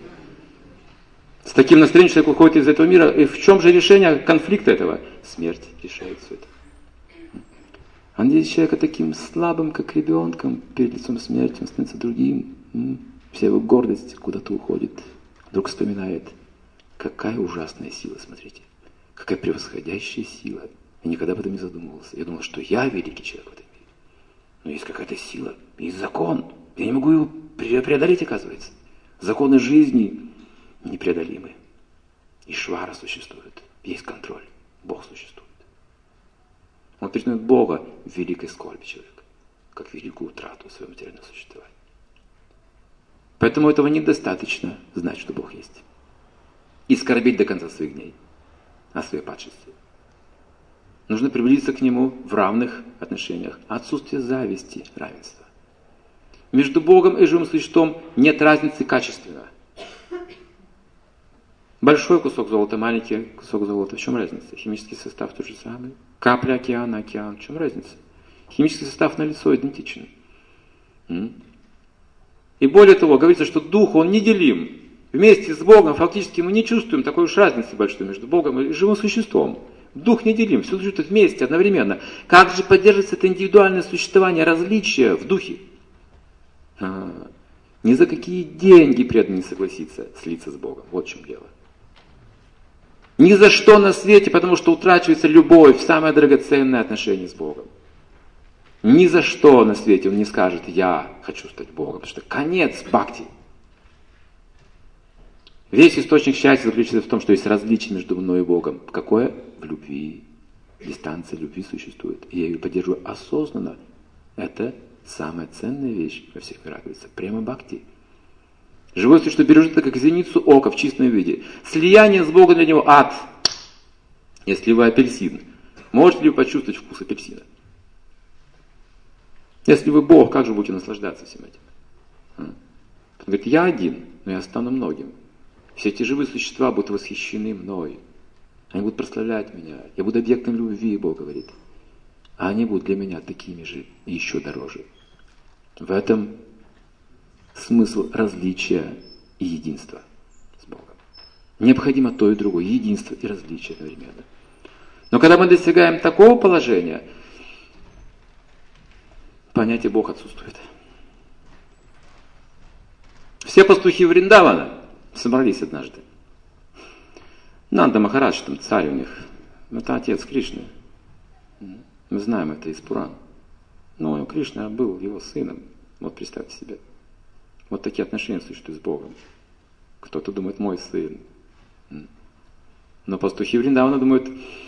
С таким настроением человек уходит из этого мира. И в чем же решение конфликта этого? Смерть решает все это. Он видит человека таким слабым, как ребенком, перед лицом смерти, он становится другим. Вся его гордость куда-то уходит. Вдруг вспоминает, какая ужасная сила, смотрите. Какая превосходящая сила. Я никогда об этом не задумывался. Я думал, что я великий человек в этом мире. Но есть какая-то сила, есть закон. Я не могу его преодолеть, оказывается. Законы жизни непреодолимы. Ишвара существует. Есть контроль. Бог существует. Он признает Бога в великой скорби человека, как великую утрату своего материального существования. Поэтому этого недостаточно знать, что Бог есть. И скорбеть до конца своих дней о своей падшести. Нужно приблизиться к Нему в равных отношениях. Отсутствие зависти, равенства. Между Богом и живым существом нет разницы качественно. Большой кусок золота, маленький кусок золота. В чем разница? Химический состав тот же самый. Капля океана, океан. В чем разница? Химический состав налицо идентичен. И более того, говорится, что Дух, Он неделим. Вместе с Богом фактически мы не чувствуем такой уж разницы большой между Богом и живым существом. Дух неделим, все существует вместе, одновременно. Как же поддерживается это индивидуальное существование, различия в Духе? А, ни за какие деньги преданный не согласится слиться с Богом. Вот в чем дело. Ни за что на свете, потому что утрачивается любовь, самое драгоценное отношение с Богом. Ни за что на свете он не скажет, я хочу стать Богом, потому что конец бхакти. Весь источник счастья заключается в том, что есть различие между мной и Богом. Какое? В любви. Дистанция любви существует. И я ее поддерживаю осознанно. Это самая ценная вещь во всех мирах. Говорится, према бхакти. Живое существо бережет это как зеницу ока в чистом виде. Слияние с Богом для него ад. Если вы апельсин, можете ли вы почувствовать вкус апельсина? Если вы Бог, как же будете наслаждаться всем этим? Он говорит, я один, но я стану многим. Все эти живые существа будут восхищены мной. Они будут прославлять меня. Я буду объектом любви, Бог говорит. А они будут для меня такими же и еще дороже. В этом смысл различия и единства с Богом. Необходимо то и другое, единство и различие одновременно. Но когда мы достигаем такого положения, понятие Бог отсутствует. Все пастухи Вриндавана собрались однажды. Нанда Махарадж, там царь у них, это отец Кришны. Мы знаем это из Пуран. Но Кришна был его сыном. Вот представьте себе. Вот такие отношения существуют с Богом. Кто-то думает, мой сын. Но пастухи Вриндавана думают,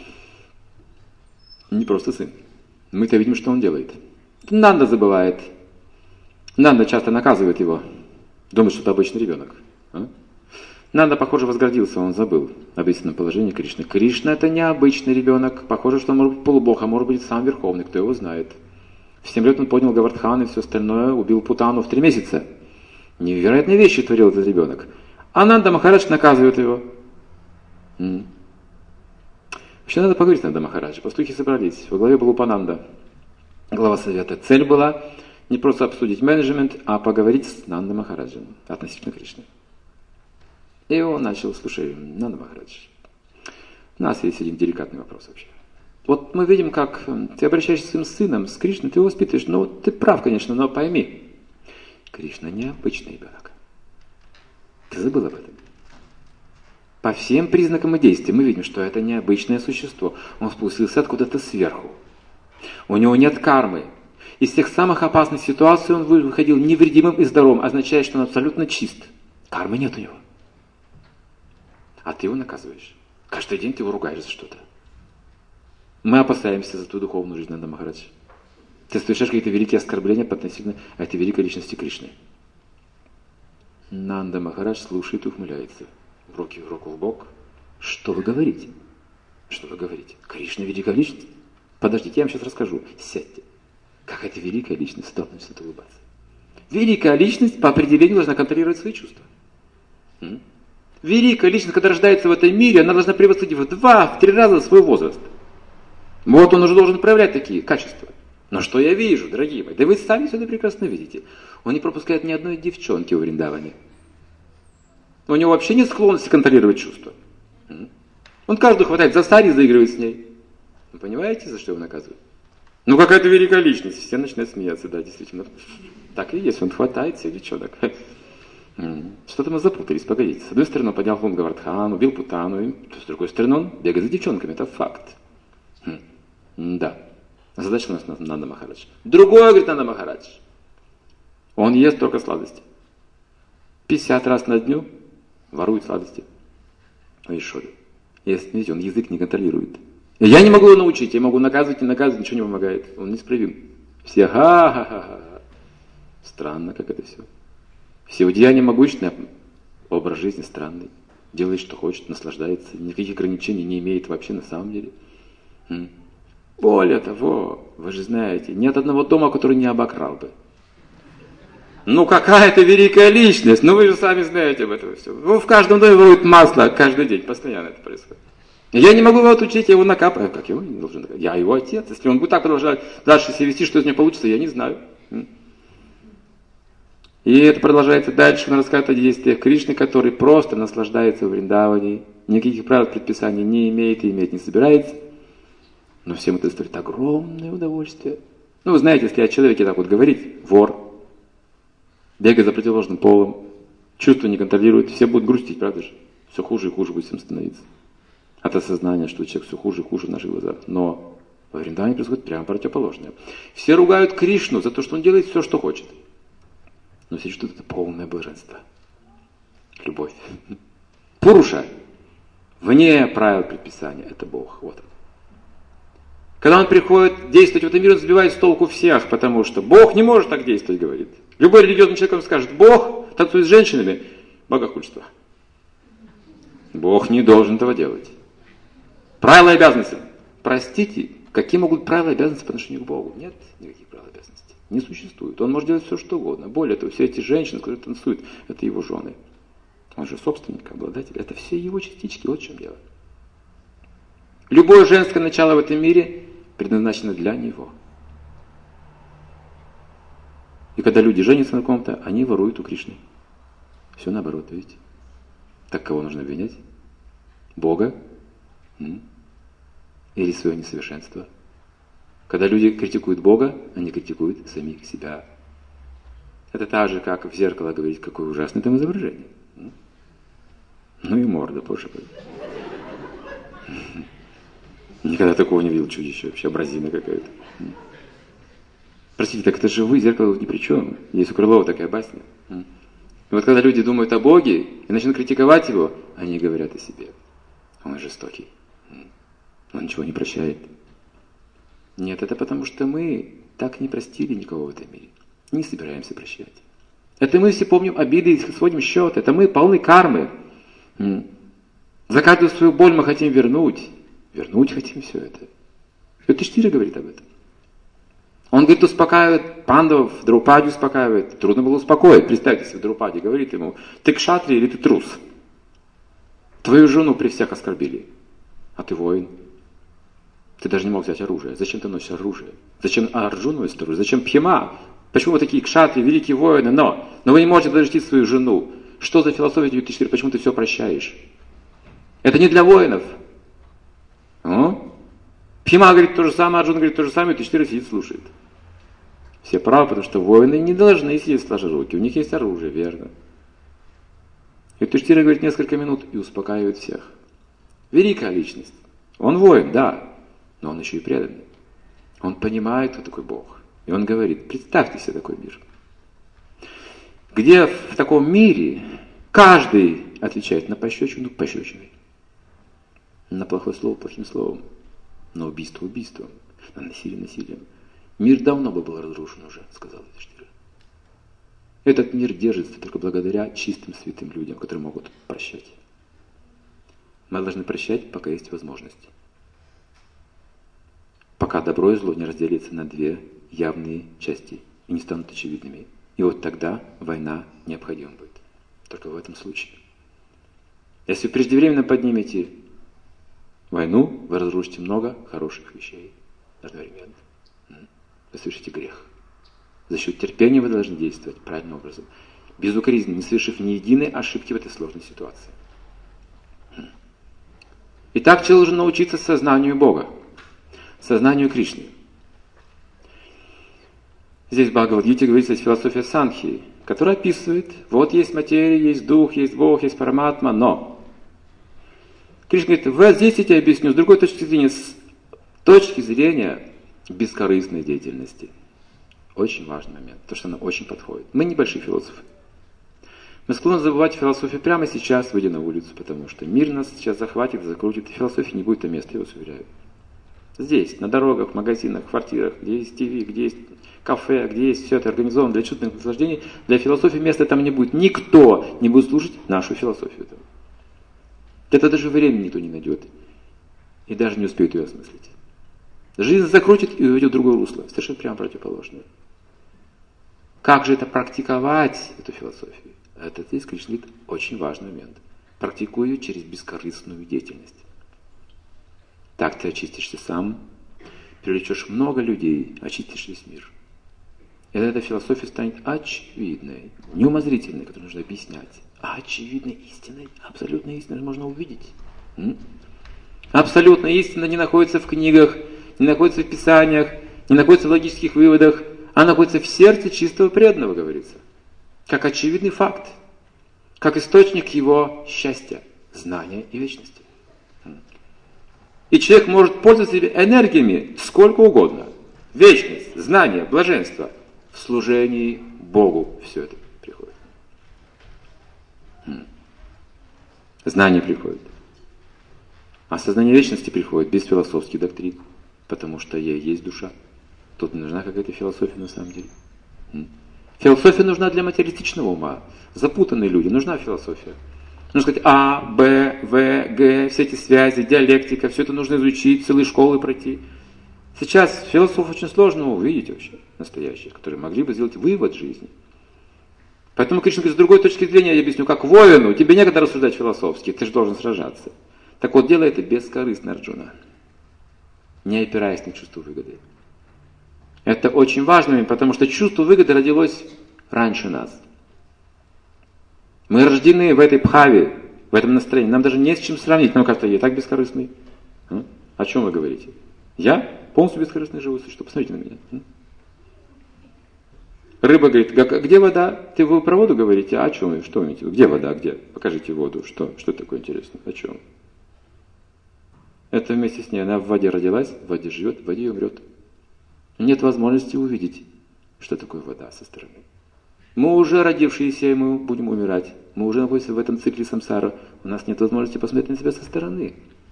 не просто сын. Мы-то видим, что он делает. Нанда забывает. Нанда часто наказывает его. Думает, что это обычный ребенок. А? Нанда, похоже, возгордился, он забыл об истинном положении Кришны. Кришна это необычный ребенок. Похоже, что он может быть полубог, а может быть сам Верховный, кто его знает. В семь лет он поднял Гавардхан и все остальное, убил Путану в три месяца. Невероятные вещи творил этот ребенок. А Нанда Махарадж наказывает его. М-м. Вообще надо поговорить с Нанда Махараджем. Пастухи собрались. Во главе был Упананда, глава совета. Цель была не просто обсудить менеджмент, а поговорить с Нанда Махараджем относительно Кришны. И он начал, слушай, Нанда Махарадж, у нас есть один деликатный вопрос вообще. Вот мы видим, как ты обращаешься с своим сыном, с Кришной, ты его воспитываешь. Ну, ты прав, конечно, но пойми, Кришна необычный ребенок. Ты забыл об этом. По всем признакам и действиям мы видим, что это необычное существо. Он спустился откуда-то сверху. У него нет кармы. Из всех самых опасных ситуаций он выходил невредимым и здоровым, означает, что он абсолютно чист. Кармы нет у него. А ты его наказываешь. Каждый день ты его ругаешь за что-то. Мы опасаемся за твою духовную жизнь, Нанда Махарадж. Ты совершаешь какие-то великие оскорбления относительно этой великой личности Кришны. Нанда Махарадж слушает и ухмыляется. Руки руку в бок. Что вы говорите? Что вы говорите? Кришна великая личность? Подождите, я вам сейчас расскажу. Сядьте. Как эта великая личность стала начинать улыбаться. Великая личность по определению должна контролировать свои чувства. М? Великая личность, когда рождается в этом мире, она должна превосходить в два, в три раза свой возраст. Вот он уже должен проявлять такие качества. Но что я вижу, дорогие мои? Да вы сами все это прекрасно видите. Он не пропускает ни одной девчонки в Вриндаване. У него вообще нет склонности контролировать чувства. Он каждую хватает за сари и заигрывает с ней. Вы понимаете, за что его наказывают? Ну, какая-то великая личность. Все начинают смеяться, да, действительно. Так и есть, он хватает всех девчонок. Что-то мы запутались, погодите. С одной стороны, он поднял фон Гавардхан, убил Путану, и с другой стороны, он бегает за девчонками, это факт. Да. Задача у нас Нанда Махарадж. Другое, говорит Нанда Махарадж. Он ест только сладости. пятьдесят раз на дню ворует сладости. А еще ли? Если, видите, он язык не контролирует. И я не могу его научить, я могу наказывать, не наказывать, ничего не помогает. Он неисправим. Все ха-ха-ха-ха. Странно, как это все. Все деяния могущественные, образ жизни странный. Делает, что хочет, наслаждается, никаких ограничений не имеет вообще на самом деле. М? Более того, вы же знаете, нет одного дома, который не обокрал бы. Ну какая это великая личность, ну вы же сами знаете об этом все. Ну, в каждом доме воруют масло, каждый день, постоянно это происходит. Я не могу его отучить, я его накапываю. Как его не должен накапывать? Я его отец. Если он будет так продолжать дальше себя вести, что из него получится, я не знаю. И это продолжается дальше, он рассказывает о действиях Кришны, который просто наслаждается в Вриндаване, никаких правил предписаний не имеет и иметь не собирается. Но всем это доставляет огромное удовольствие. Ну, вы знаете, если о человеке так вот говорить, вор, бегает за противоположным полом, чувства не контролирует, все будут грустить, правда же? Все хуже и хуже будет всем становиться. От осознания, что человек все хуже и хуже в наших глазах. Но во Вриндаване происходит прямо противоположное. Все ругают Кришну за то, что он делает все, что хочет. Но все чувствуют это полное блаженство. Любовь. Пуруша. Вне правил предписания. Это Бог. Вот он. Когда он приходит действовать в этом мире, он сбивает с толку всех, потому что Бог не может так действовать, говорит. Любой религиозный человек вам скажет, Бог танцует с женщинами, богохульство. Бог не должен этого делать. Правила и обязанности. Простите, какие могут быть правила и обязанности по отношению к Богу? Нет никаких правил и обязанностей. Не существует. Он может делать все, что угодно. Более того, все эти женщины, которые танцуют, это его жены. Он же собственник, обладатель. Это все его частички. Вот в чем дело. Любое женское начало в этом мире предназначено для него. И когда люди женятся на ком-то, они воруют у Кришны. Все наоборот, видите? Так кого нужно обвинять? Бога или свое несовершенство. Когда люди критикуют Бога, они критикуют самих себя. Это так же, как в зеркало говорить, какое ужасное там изображение. Ну и морда, боже мой. Никогда такого не видел чудища, вообще образина какая-то. Простите, так это же вы, зеркало ни при чем. Есть у Крылова такая басня. И вот когда люди думают о Боге и начнут критиковать Его, они говорят о себе. Он жестокий. Он ничего не прощает. Нет, это потому что мы так не простили никого в этом мире. Не собираемся прощать. Это мы все помним обиды и сводим счет. Это мы полны кармы. За каждую свою боль мы хотим вернуть. Вернуть хотим все это. Юдхиштхира говорит об этом. Он, говорит, успокаивает пандавов, Драупади успокаивает. Трудно было успокоить. Представьте себе, Драупади говорит ему: ты кшатри или ты трус? Твою жену при всех оскорбили. А ты воин. Ты даже не мог взять оружие. Зачем ты носишь оружие? Зачем Арджуну носит оружие? Зачем Пхима? Почему вы такие кшатри, великие воины? Но, но вы не можете защитить свою жену. Что за философия Юдхиштхира? Почему ты все прощаешь? Это не для воинов. О? Пхима говорит то же самое, Арджуна говорит то же самое, Юдхиштхира сидит, слушает. Все правы, потому что воины не должны сидеть сложа руки. У них есть оружие, верно. Юдхиштхира говорит несколько минут и успокаивает всех. Великая личность. Он воин, да, но он еще и преданный. Он понимает, кто такой Бог. И он говорит: представьте себе такой мир, где в таком мире каждый отвечает на пощечину пощечиной, на плохое слово плохим словом, на убийство убийством, на насилие насилием. Мир давно бы был разрушен уже, сказал Юдхиштхира. Этот мир держится только благодаря чистым святым людям, которые могут прощать. Мы должны прощать, пока есть возможность. Пока добро и зло не разделятся на две явные части и не станут очевидными. И вот тогда война необходима будет. Только в этом случае. Если вы преждевременно поднимете войну, вы разрушите много хороших вещей одновременно. Вы совершите грех. За счет терпения вы должны действовать правильным образом. Безукоризненно, не совершив ни единой ошибки в этой сложной ситуации. Итак, человек должен научиться сознанию Бога, сознанию Кришны. Здесь в Бхагавад-гите говорится философия Санхи, которая описывает: вот есть материя, есть дух, есть Бог, есть Параматма, но. Кришна говорит: вот здесь я тебе объясню с другой точки зрения, с точки зрения бескорыстной деятельности. Очень важный момент, потому что она очень подходит. Мы небольшие философы. Мы склонны забывать философию прямо сейчас, выйдя на улицу, потому что мир нас сейчас захватит, закрутит, и философии не будет на места, я вас уверяю. Здесь, на дорогах, в магазинах, в квартирах, где есть ТВ, где есть кафе, где есть все это организовано для чувственных наслаждений, для философии места там не будет. Никто не будет слушать нашу философию. Это даже времени никто не найдет. И даже не успеет ее осмыслить. Жизнь закрутит и уведет в другое русло, совершенно прямо противоположное. Как же это практиковать, эту философию? Это здесь Кришна говорит очень важный момент. Практикуй ее через бескорыстную деятельность. Так ты очистишься сам, привлечешь много людей, очистишь весь мир. И эта философия станет очевидной, не умозрительной, которую нужно объяснять, а очевидной истиной. Абсолютная истина можно увидеть. М? Абсолютная истина не находится в книгах, не находится в писаниях, не находится в логических выводах, а находится в сердце чистого преданного, говорится. Как очевидный факт, как источник его счастья, знания и вечности. И человек может пользоваться энергиями сколько угодно. Вечность, знание, блаженство. В служении Богу все это приходит. Знание приходит. А сознание вечности приходит без философских доктрин, потому что я и есть душа. Тут не нужна какая-то философия на самом деле. Философия нужна для материалистичного ума. Запутанные люди, нужна философия. Нужно сказать А, Б, В, Г, все эти связи, диалектика, все это нужно изучить, целые школы пройти. Сейчас философов очень сложно увидеть вообще, настоящих, которые могли бы сделать вывод жизни. Поэтому Кришна говорит, с другой точки зрения я объясню, как воину, тебе некогда рассуждать философски, ты же должен сражаться. Так вот, делай это бескорыстно, Арджуна, не опираясь на чувство выгоды. Это очень важно, потому что чувство выгоды родилось раньше нас. Мы рождены в этой бхаве, в этом настроении. Нам даже не с чем сравнить. Нам кажется, я так бескорыстный. А? О чем вы говорите? Я полностью бескорыстный живое существо. Посмотрите на меня. Рыба говорит, где вода? Ты вы про воду говорите? А о чем? Что вы имеете? Где вода? Где? Покажите воду. Что? Что такое интересное? О чем? Это вместе с ней. Она в воде родилась, в воде живет, в воде и умрет. Нет возможности увидеть, что такое вода со стороны. Мы уже родившиеся, и мы будем умирать. Мы уже находимся в этом цикле самсара. У нас нет возможности посмотреть на себя со стороны.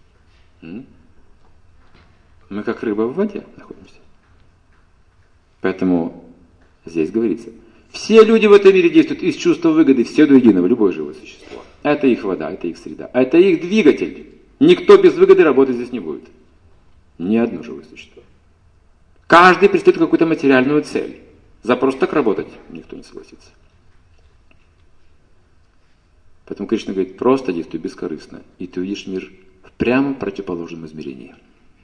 Мы как рыба в воде находимся. Поэтому здесь говорится, все люди в этом мире действуют из чувства выгоды, все до единого, любое живое существо. Это их вода, это их среда, это их двигатель. Никто без выгоды работать здесь не будет. Ни одно живое существо. Каждый преследует какую-то материальную цель. За просто так работать никто не согласится. Поэтому Кришна говорит, просто действуй бескорыстно, и ты увидишь мир в прямо противоположном измерении.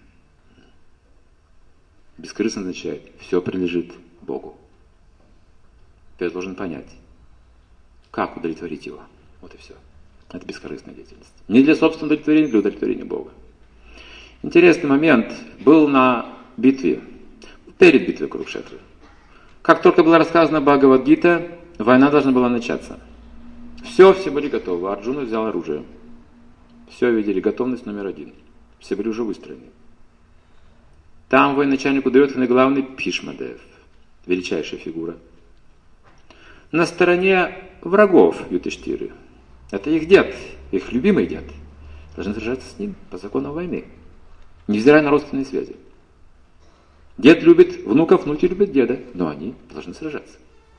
Бескорыстно означает, все принадлежит Богу. Ты должен понять, как удовлетворить его. Вот и все. Это бескорыстная деятельность. Не для собственного удовлетворения, для удовлетворения Бога. Интересный момент был на битве, перед битвой Курукшетры. Как только была рассказана Бхагавад-гита, война должна была начаться. Все, все были готовы. Арджуна взял оружие. Все видели, готовность номер один. Все были уже выстроены. Там военачальнику Дурьодханы главный Бхишмадев, величайшая фигура. На стороне врагов Юдхиштхиры. Это их дед, их любимый дед. Должны сражаться с ним по закону войны, невзирая на родственные связи. Дед любит внуков, внуки любят деда, но они должны сражаться.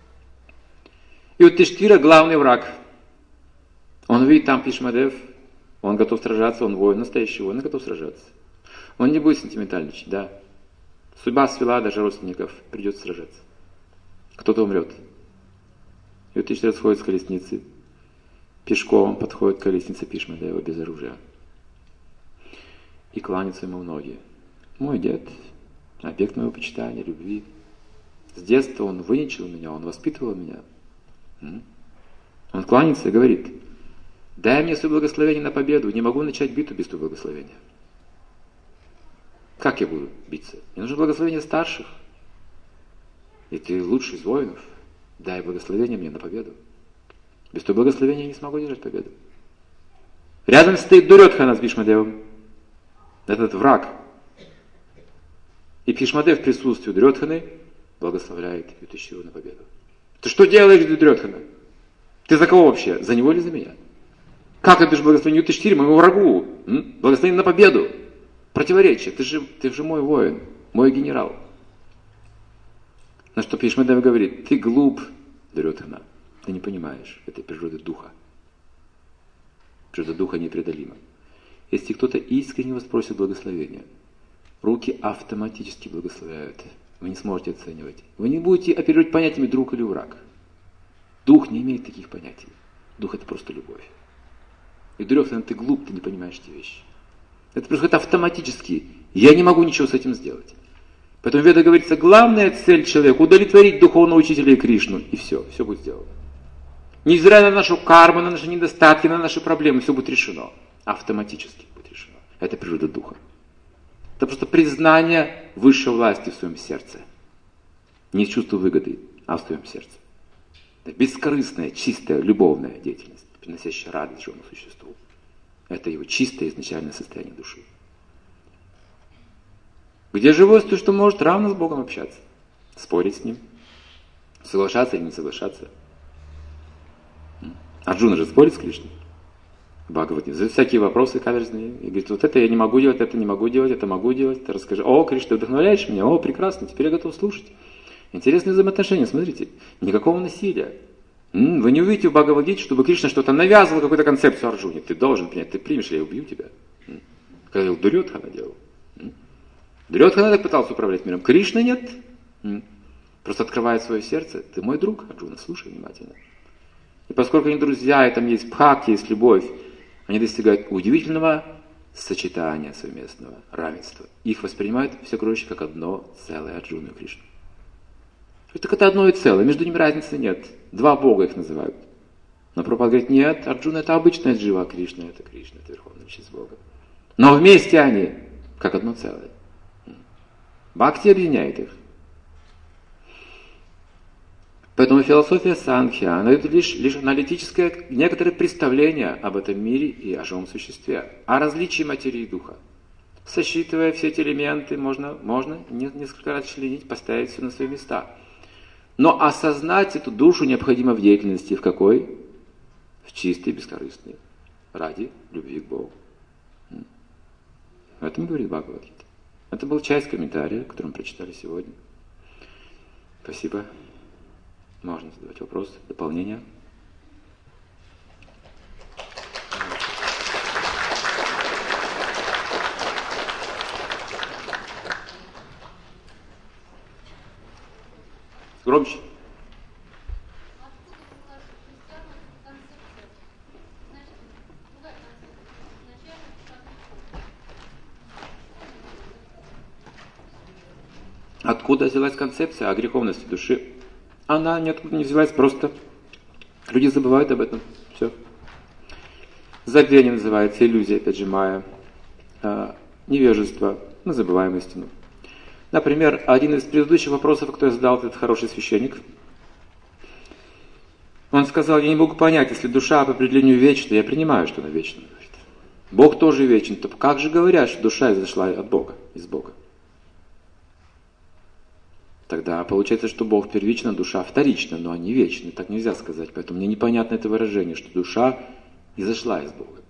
И вот Юдхиштхира главный враг. Он видит там Бхишмадев, он готов сражаться, он воин, настоящий воин, он готов сражаться. Он не будет сентиментальничать, да. Судьба свела даже родственников, придется сражаться. Кто-то умрет. И вот Юдхиштхира сходит с колесницы, пешком подходит к колеснице Бхишмадева без оружия. И кланяется ему в ноги. Мой дед, объект моего почитания, любви. С детства он выничил меня, он воспитывал меня. Он кланяется и говорит, дай мне свое благословение на победу, не могу начать битву без твоего благословения. Как я буду биться? Мне нужно благословение старших. И ты лучший из воинов. Дай благословение мне на победу. Без твоего благословения я не смогу держать победу. Рядом стоит Дурьодхана с Бхишмадевом. Этот враг. И Бхишмадев в присутствии Дурьодханы благословляет Юдхиштхиру на победу. Ты что делаешь, Дурьодхана? Ты за кого вообще? За него или за меня? Как ты даешь благословение Юдхиштхире, моему врагу? М? Благословение на победу. Противоречие. Ты же, ты же мой воин, мой генерал. На что Бхишмадев говорит, ты глуп, Дурьодхана. Ты не понимаешь этой природы духа. Природа духа непреодолима. Если кто-то искренне вас просит благословения, руки автоматически благословляют. Вы не сможете оценивать. Вы не будете оперировать понятиями друг или враг. Дух не имеет таких понятий. Дух — это просто любовь. И Дурьодхана, ты глуп, ты не понимаешь эти вещи. Это происходит автоматически. Я не могу ничего с этим сделать. Поэтому в Ведах говорится, главная цель человека — удовлетворить духовного учителя и Кришну. И все, все будет сделано. Невзирая на нашу карму, на наши недостатки, на наши проблемы, все будет решено. Автоматически будет решено. Это природа духа. Это просто признание высшей власти в своем сердце. Не из чувства выгоды, а в своем сердце. Это бескорыстная, чистая, любовная деятельность, приносящая радость живому существу. Это его чистое изначальное состояние души. Где живое существо может равно с Богом общаться? Спорить с Ним? Соглашаться или не соглашаться? Арджуна же спорит с Кришной. Бхагавад-гита. За всякие вопросы каверзные. И говорит, вот это я не могу делать, это не могу делать, это могу делать. Ты расскажи. О, Кришна, ты вдохновляешь меня? О, прекрасно, теперь я готов слушать. Интересные взаимоотношения, смотрите. Никакого насилия. М-м, вы не увидите в Бхагавад-гите, чтобы Кришна что-то навязывал, какую-то концепцию Арджуне. Ты должен принять, ты примешь, я убью тебя. М-м. Как Дурьодхана делал. М-м. Дурьодхана так пытался управлять миром. Кришна нет. М-м. Просто открывает свое сердце. Ты мой друг, Арджуна, слушай внимательно. И поскольку они друзья, и там есть бхакти, есть любовь, они достигают удивительного сочетания совместного, равенства. Их воспринимают все сокровища как одно целое, Арджуна и Кришна. Так это одно и целое, между ними разницы нет. Два бога их называют. Но Прабхупада говорит, нет, Арджуна это обычная джива, а Кришна это Кришна, это Верховная Личность Бога. Но вместе они, как одно целое. Бхакти объединяет их. Поэтому философия Санхья, она дает лишь, лишь аналитическое некоторое представление об этом мире и о живом существе, о различии материи и духа. Сосчитывая все эти элементы, можно, можно несколько раз членить, поставить все на свои места. Но осознать эту душу необходимо в деятельности, в какой? В чистой, бескорыстной, ради любви к Богу. Об этом говорит Бхагавад-гита. Это был часть комментария, который мы прочитали сегодня. Спасибо. Можно задавать вопросы, дополнения. Громче. Откуда взялась концепция о греховности души? Она ниоткуда не взялась, просто люди забывают об этом. Все. Забвение называется, иллюзия, опять же, майя. А, невежество, мы забываем истину. Например, один из предыдущих вопросов, который задал этот хороший священник, он сказал, я не могу понять, если душа по определению вечна, я принимаю, что она вечна. Бог тоже вечен, то как же говорят, что душа изошла от Бога, из Бога? Тогда получается, что Бог первична, душа вторична, но они вечны, так нельзя сказать. Поэтому мне непонятно это выражение, что душа изошла из Бога.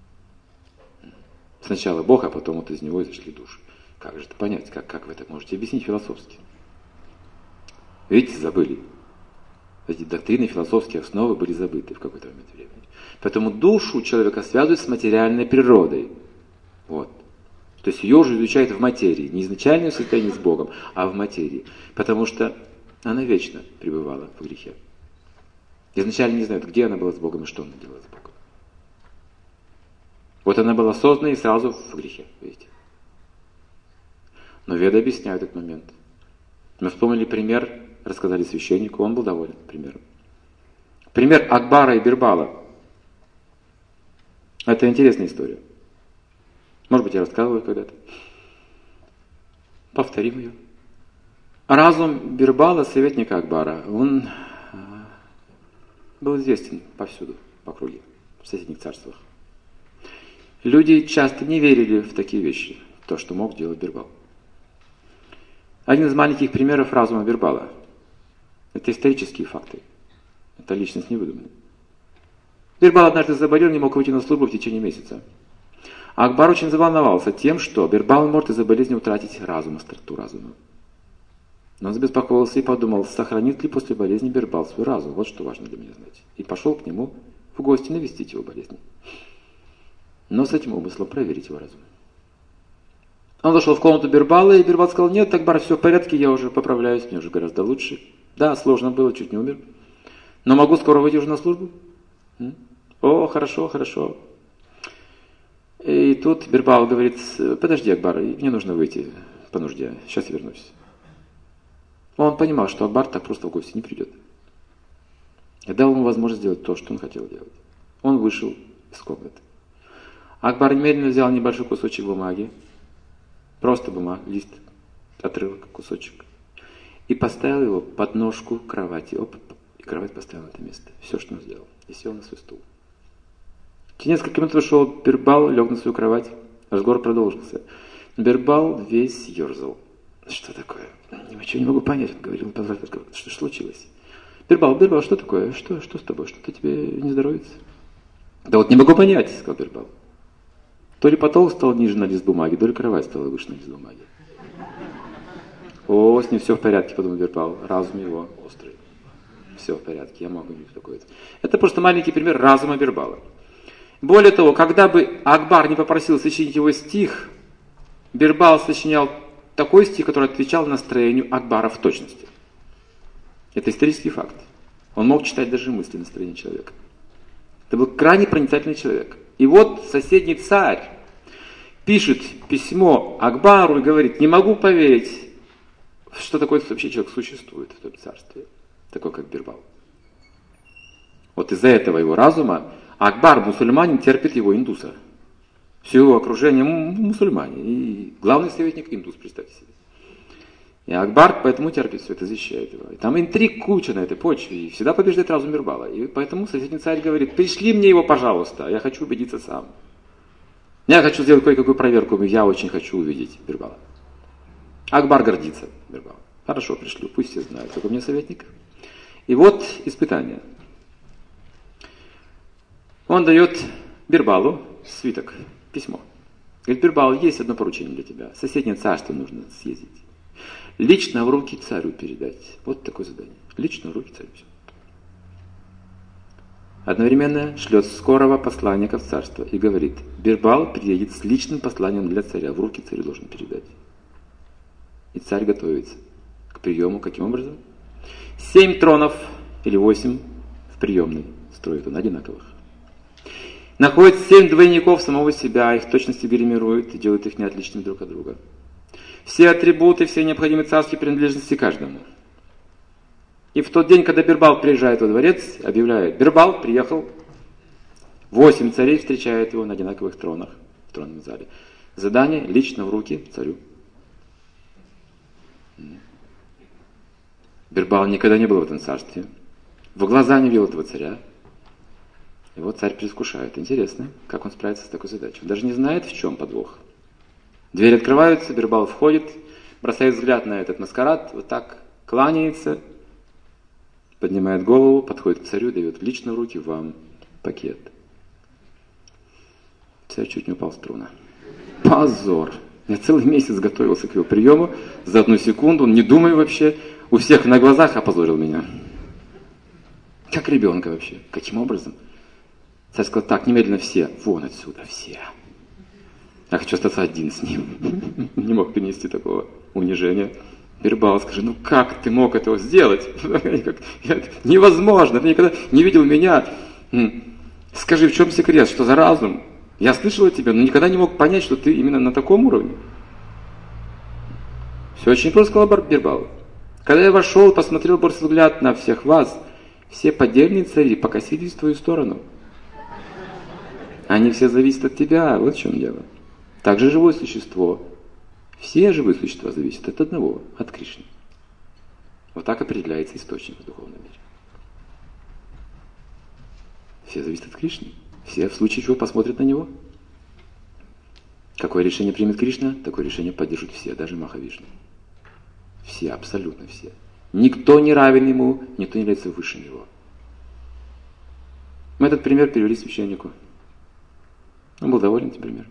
Сначала Бог, а потом вот из Него изошли души. Как же это понять? Как, как вы это можете объяснить философски? Видите, забыли. Эти доктрины, философские основы были забыты в какой-то момент времени. Поэтому душу человека связывают с материальной природой. Вот. То есть ее уже изучают в материи, не изначальное состояние с Богом, а в материи. Потому что она вечно пребывала в грехе. Изначально не знают, где она была с Богом и что она делала с Богом. Вот она была создана и сразу в грехе, видите. Но Веды объясняют этот момент. Мы вспомнили пример, рассказали священнику, он был доволен примером. Пример Акбара и Бирбала. Это интересная история. Может быть, я рассказывал когда-то. Повторим ее. Разум Бирбала, советника Акбара, он был известен повсюду, по округе, в соседних царствах. Люди часто не верили в такие вещи, то, что мог делать Бирбал. Один из маленьких примеров разума Бирбала. Это исторические факты. Это личность не выдумана. Бирбал однажды заболел, не мог выйти на службу в течение месяца. А Акбар очень заволновался тем, что Бирбал может из-за болезни утратить разум, остроту разума. Но он забеспокоился и подумал, сохранит ли после болезни Бирбал свой разум. Вот что важно для меня знать. И пошел к нему в гости навестить его болезнь. Но с этим умыслом проверить его разум. Он зашел в комнату Бирбала, и Бирбал сказал, нет, Акбар, все в порядке, я уже поправляюсь, мне уже гораздо лучше. Да, сложно было, чуть не умер. Но могу скоро выйти уже на службу. М? О, хорошо, хорошо. И тут Бирбал говорит, подожди, Акбар, мне нужно выйти по нужде, сейчас я вернусь. Он понимал, что Акбар так просто в гости не придет. И дал ему возможность сделать то, что он хотел делать. Он вышел из комнаты. Акбар немедленно взял небольшой кусочек бумаги, просто бумага, лист, отрывок, кусочек, и поставил его под ножку кровати. Оп, и кровать поставил на это место. Все, что он сделал. И сел на свой стул. Через несколько минут вышел Бирбал, лег на свою кровать. Разговор продолжился. Бирбал весь ерзал. Что такое? Ничего не могу понять, он говорил. Что случилось? Бирбал, Бирбал, что такое? Что, что с тобой? Что-то тебе не здоровится? Да вот не могу понять, сказал Бирбал. То ли потолок стал ниже на лист бумаги, то ли кровать стала выше на лист бумаги. О, с ним все в порядке, подумал Бирбал. Разум его острый. Все в порядке, я могу не беспокоиться. Это просто маленький пример разума Бирбала. Более того, когда бы Акбар не попросил сочинить его стих, Бирбал сочинял такой стих, который отвечал настроению Акбара в точности. Это исторический факт. Он мог читать даже мысли настроения человека. Это был крайне проницательный человек. И вот соседний царь пишет письмо Акбару и говорит, не могу поверить, что такой вообще человек существует в том царстве, такой как Бирбал. Вот из-за этого его разума Акбар, мусульманин, терпит его индуса. Все его окружение мусульмане. И главный советник индус, представьте себе. И Акбар поэтому терпит все это, защищает его. И там интриг куча на этой почве, и всегда побеждает разум Бирбала. И поэтому соседний царь говорит: пришли мне его, пожалуйста, я хочу убедиться сам. Я хочу сделать кое-какую проверку, я очень хочу увидеть Бирбала. Акбар гордится Бирбалом. Хорошо, пришлю, пусть все знают, какой у меня советник. И вот испытание. Он дает Бирбалу свиток, письмо. Говорит: Бирбал, есть одно поручение для тебя. В соседнее царство нужно съездить. Лично в руки царю передать. Вот такое задание. Лично в руки царю. Одновременно шлет скорого посланника в царство и говорит: Бирбал приедет с личным посланием для царя. В руки царю должен передать. И царь готовится к приему. Каким образом? Семь тронов или восемь в приемной строит он, одинаковых. Находит семь двойников самого себя, их в точности гримирует и делает их неотличными друг от друга. Все атрибуты, все необходимые царские принадлежности каждому. И в тот день, когда Бирбал приезжает во дворец, объявляет: Бирбал приехал, восемь царей встречают его на одинаковых тронах в тронном зале. Задание лично в руки царю. Бирбал никогда не был в этом царстве, в глаза не видел этого царя. И вот царь предвкушает. Интересно, как он справится с такой задачей. Он даже не знает, в чем подвох. Двери открываются, Бирбал входит, бросает взгляд на этот маскарад, вот так кланяется, поднимает голову, подходит к царю, дает лично в руки: вам пакет. Царь чуть не упал с трона. Позор! Я целый месяц готовился к его приему, за одну секунду, не думая вообще, у всех на глазах опозорил меня. Как ребенка вообще. Каким образом? Царь сказал: так, немедленно все, вон отсюда, все. Я хочу остаться один с ним. Не мог перенести такого унижения. Бирбал, скажи, ну как ты мог этого сделать? Невозможно, ты никогда не видел меня. Скажи, в чем секрет, что за разум? Я слышал о тебе, но никогда не мог понять, что ты именно на таком уровне. Все очень просто, сказал Бирбал. Когда я вошел, посмотрел бросил взгляд на всех вас, все поддельные цари покосились в твою сторону. Они все зависят от тебя, вот в чем дело. Также живое существо. Все живые существа зависят от одного, от Кришны. Вот так определяется источник в духовном мире. Все зависят от Кришны. Все в случае чего посмотрят на него. Какое решение примет Кришна, такое решение поддержат все, даже Махавишну. Все, абсолютно все. Никто не равен ему, никто не является выше него. Мы этот пример перевели священнику. Он был доволен этим примером.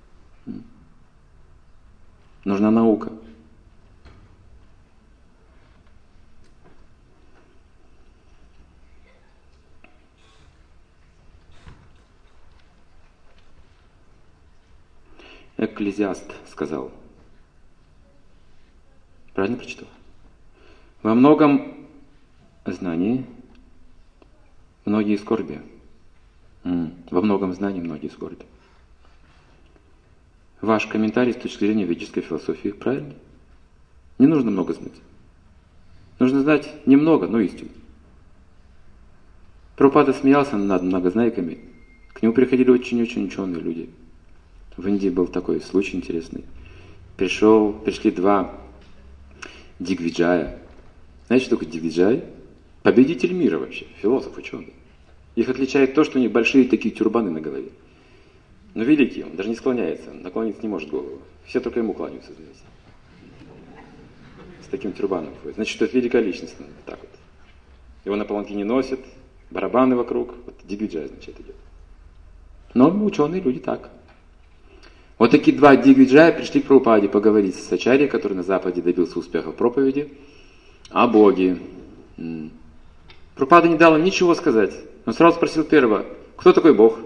Нужна наука. Экклезиаст сказал. Правильно прочитал? Во многом знании многие скорби. Во многом знании многие скорби. Ваш комментарий с точки зрения ведической философии правильный? Не нужно много знать. Нужно знать немного, но истину. Прабхупада смеялся над многознайками. К нему приходили очень-очень ученые люди. В Индии был такой случай интересный. Пришел, пришли два Дигвиджая. Знаете, что такое Дигвиджай? Победитель мира вообще, философ, ученый. Их отличает то, что у них большие такие тюрбаны на голове. Но великий, он даже не склоняется, наклониться не может голову. Все только ему кланяются, знаете. С таким тюрбаном ходит. Значит, что это великая личность. Так вот. Его на паланкине носят, барабаны вокруг. Вот Дигвиджай, значит, идет. Но ученые люди так. Вот такие два Дигвиджая пришли к Прабхупаде поговорить с Ачарьей, который на Западе добился успеха в проповеди, о Боге. Прабхупада не дал им ничего сказать. Он сразу спросил первого: кто такой Бог?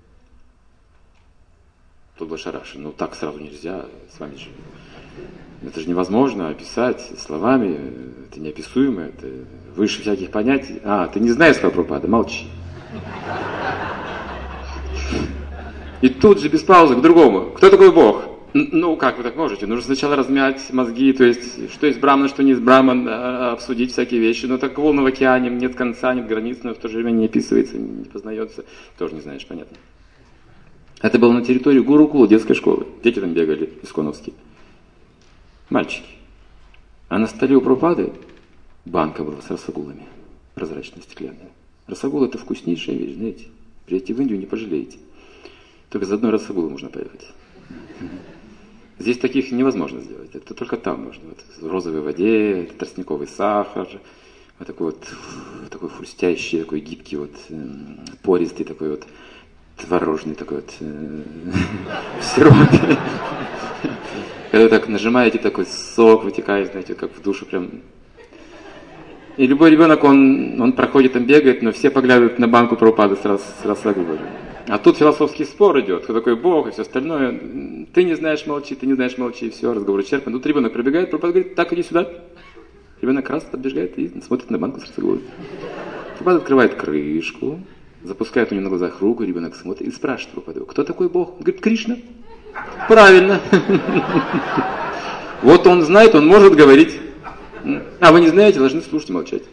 Тот был ошарашен. Ну так сразу нельзя, с вами же. Это же невозможно описать словами, это неописуемо, это выше всяких понятий. А, ты не знаешь, сказал Прабхупада, молчи. И тут же без паузы к другому: кто такой Бог? Ну, как вы так можете? Нужно сначала размять мозги, то есть, что есть браман, что не есть браман, обсудить всякие вещи. Но так волны в океане, нет конца, нет границ, но в то же время не описывается, не познается. Тоже не знаешь, понятно. Это было на территории Гурукула, детской школы. Дети там бегали, исконовские. Мальчики. А на столе у Прабхупады банка была с расагулами. Прозрачная, стеклянная. Расагула — это вкуснейшая вещь, знаете. Приедете в Индию, не пожалеете. Только за одной расагулой можно поехать. Здесь таких невозможно сделать. Это только там можно. Вот в розовой воде, тростниковый сахар, вот такой вот такой хрустящий, такой гибкий, вот пористый, такой вот творожный, такой вот в сиропе. Когда так нажимаете, такой сок вытекает, знаете, как в душу прям. И любой ребенок, он, он проходит, там бегает, но все поглядывают на банку Прабхупады с, раз, с расагулой. А тут философский спор идет, кто такой Бог и все остальное. Ты не знаешь, молчи, ты не знаешь, молчи, и все, разговор исчерпан. Тут ребенок пробегает, Прабхупада говорит: так, иди сюда. Ребенок раз подбегает и смотрит на банку с расагулой. Прабхупада открывает крышку, запускает у него на глазах руку, ребенок смотрит и спрашивает Прабхупаду: кто такой Бог? Он говорит: Кришна. Правильно. Вот он знает, он может говорить. А вы не знаете, должны слушать и молчать.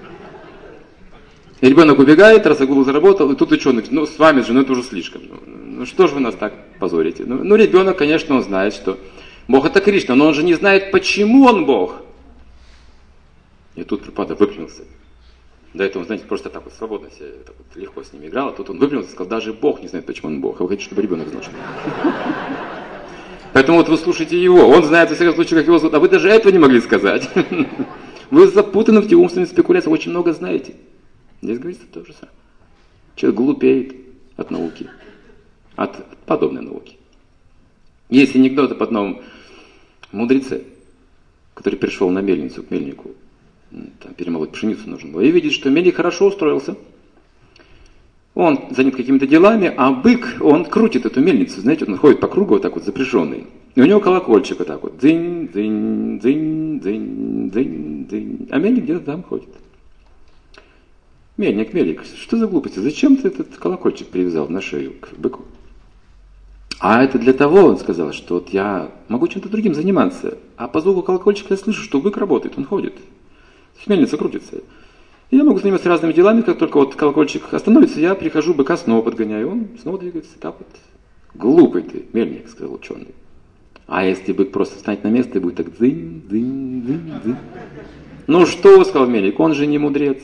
И ребенок убегает, расагулу заработал, и тут ученый: ну с вами же, ну это уже слишком. Ну, ну что же вы нас так позорите? Ну, ну ребенок, конечно, он знает, что Бог это Кришна, но он же не знает, почему он Бог. И тут Прабхупада выпрямился. До этого, знаете, просто так вот свободно себе, так вот легко с ними играл, а тут он выпрямился и сказал: даже Бог не знает, почему он Бог. А вы хотите, чтобы ребенок знал, что он. Поэтому вот вы слушайте его, он знает, во всяком случае, как его зовут, а вы даже этого не могли сказать. Вы запутаны в те умственные спекуляции, очень много знаете. Здесь говорится то же самое. Человек глупеет от науки, от подобной науки. Есть анекдот об одном мудреце, который пришел на мельницу к мельнику, там перемолоть пшеницу нужно было, и видит, что мельник хорошо устроился. Он занят какими-то делами, а бык, он крутит эту мельницу, знаете, он ходит по кругу вот так вот запряженный. И у него колокольчик вот так вот. Дзынь, дзынь, дзынь, дзынь, дзынь, дзынь. А мельник где-то там ходит. Мельник, мельник, что за глупости? Зачем ты этот колокольчик привязал на шею к быку? А это для того, он сказал, что вот я могу чем-то другим заниматься, а по звуку колокольчика я слышу, что бык работает, он ходит. Мельница крутится. И я могу заниматься разными делами, как только вот колокольчик остановится, я прихожу, быка снова подгоняю, он снова двигается. Так вот. Глупый ты, мельник, сказал ученый. А если бык просто встанет на место и будет так дзынь, дзынь, дзынь, дзынь. Ну что, сказал мельник, он же не мудрец.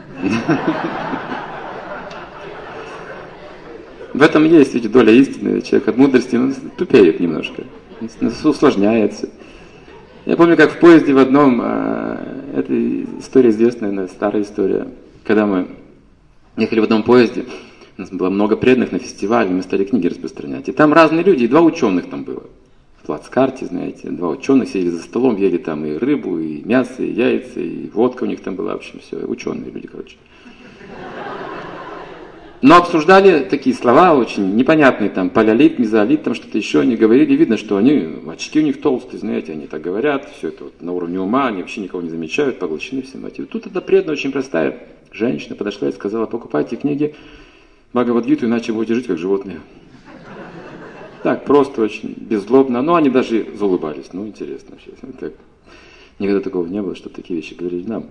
В этом есть ведь доля истины. Человек от мудрости ну, тупеет немножко, усложняется. Я помню, как в поезде в одном, это история известная, наверное, старая история, когда мы ехали в одном поезде, у нас было много преданных на фестивале, мы стали книги распространять. И там разные люди, и два ученых там было. В плацкарте, знаете, два ученых сидели за столом, ели там и рыбу, и мясо, и яйца, и водка у них там была, в общем, все, ученые люди, короче. Но обсуждали такие слова очень непонятные, там, палеолит, мезолит, там что-то еще, они говорили, видно, что они, очки у них толстые, знаете, они так говорят, все это вот на уровне ума, они вообще никого не замечают, поглощены всем этим. Тут эта преданная, очень простая женщина подошла и сказала: покупайте книги Бхагавад-гиту, иначе будете жить как животные. Так, просто очень беззлобно, но они даже заулыбались, ну, интересно вообще, так. Никогда такого не было, что такие вещи говорили нам.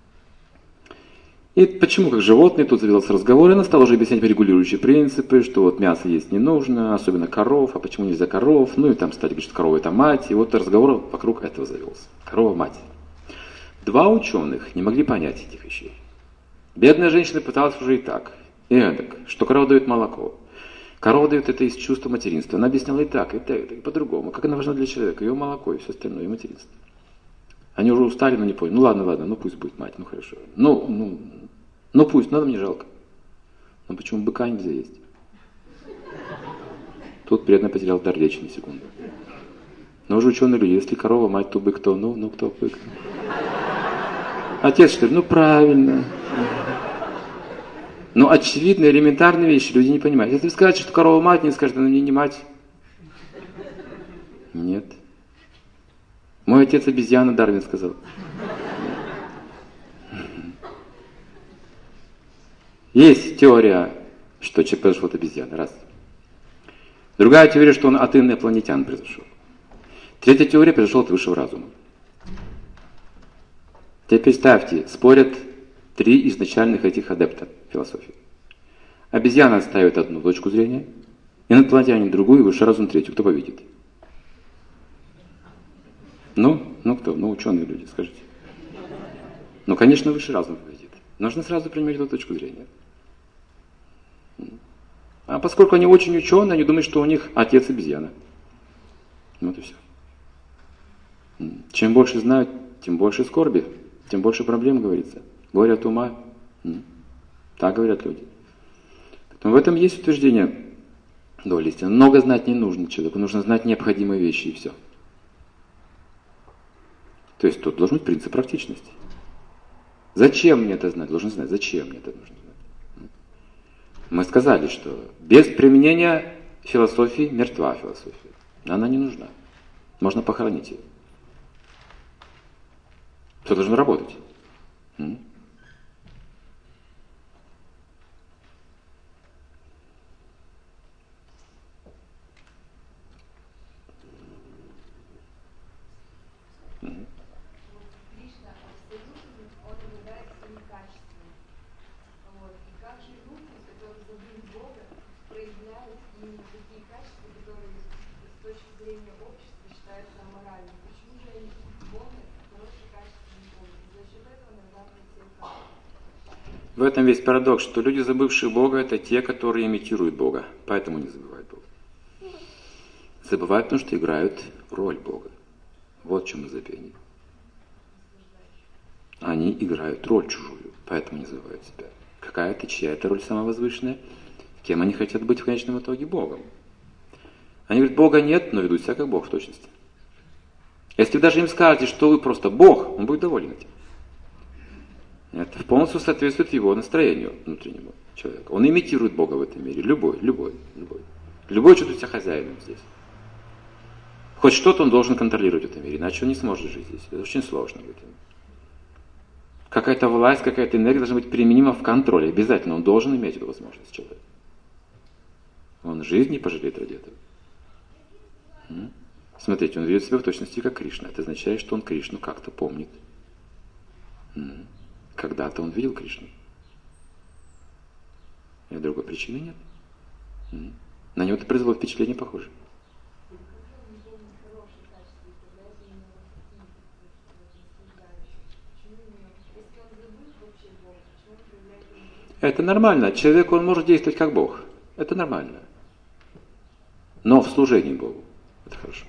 И почему как животные, тут завелся разговор, и она стала уже объяснять регулирующие принципы, что вот мясо есть не нужно, особенно коров, а почему нельзя коров, ну и там стали говорить, что корова это мать, и вот разговор вокруг этого завелся. Корова мать. Два ученых не могли понять этих вещей. Бедная женщина пыталась уже и так, и эдак, что корова дает молоко. Корова дает это из чувства материнства. Она объясняла и так, и так, и так, и по-другому. Как она важна для человека, ее молоко и все остальное, и материнство. Они уже устали, но не поняли. Ну ладно, ладно, ну пусть будет мать, ну хорошо. Ну, ну, ну пусть, надо мне жалко. Но почему быка нельзя есть? Тут преданно потерял дар речи на секунду. Но уже ученые люди, если корова мать, то бык кто? Ну, ну кто бык? Отец что ли? Ну правильно. Но очевидно, элементарные вещи люди не понимают. Если вы скажете, что корова мать, не скажете, она мне не мать. Нет. Мой отец обезьяна, Дарвин сказал. Есть теория, что человек произошел от обезьяны. Раз. Другая теория, что он от инопланетян произошел. Третья теория произошла от высшего разума. Теперь представьте, спорят три изначальных этих адепта философии. Обезьяна отстаивает одну точку зрения, инопланетяне другую, и высший разум третью. Кто победит? Ну, ну кто? Ну, ученые люди, скажите. Ну, конечно, высший разум победит. Нужно сразу принимать эту точку зрения. А поскольку они очень ученые, они думают, что у них отец обезьяна. Вот и все. Чем больше знают, тем больше скорби, тем больше проблем, говорится. Горе от ума. Так говорят люди. Поэтому в этом есть утверждение доли истины. Много знать не нужно человеку, нужно знать необходимые вещи и все. То есть тут должен быть принцип практичности. Зачем мне это знать? Должен знать, зачем мне это нужно знать. Мы сказали, что без применения философии мертва философия. Она не нужна. Можно похоронить ее. Все должно работать. М? В этом весь парадокс, что люди, забывшие Бога, это те, которые имитируют Бога, поэтому не забывают Бога. Забывают, потому что играют роль Бога. Вот в чем изобилие. Они играют роль чужую, поэтому не забывают себя. Какая-то, чья-то роль самовозвышенная, кем они хотят быть в конечном итоге? Богом. Они говорят, Бога нет, но ведут себя как Бог в точности. Если вы даже им скажете, что вы просто Бог, он будет доволен этим. Это полностью соответствует его настроению внутреннему человека. Он имитирует Бога в этом мире. Любой, любой, любой. Любой чувствует себя хозяином здесь. Хоть что-то он должен контролировать в этом мире, иначе он не сможет жить здесь. Это очень сложно в этом. Какая-то власть, какая-то энергия должна быть применима в контроле. Обязательно он должен иметь эту возможность, человек. Он жизни пожалеет ради этого. Смотрите, он ведет себя в точности как Кришна. Это означает, что он Кришну как-то помнит. Когда-то он видел Кришну. И другой причины нет. На него это произвело впечатление похоже. Это нормально. Человек, он может действовать как Бог. Это нормально. Но в служении Богу. Это хорошо.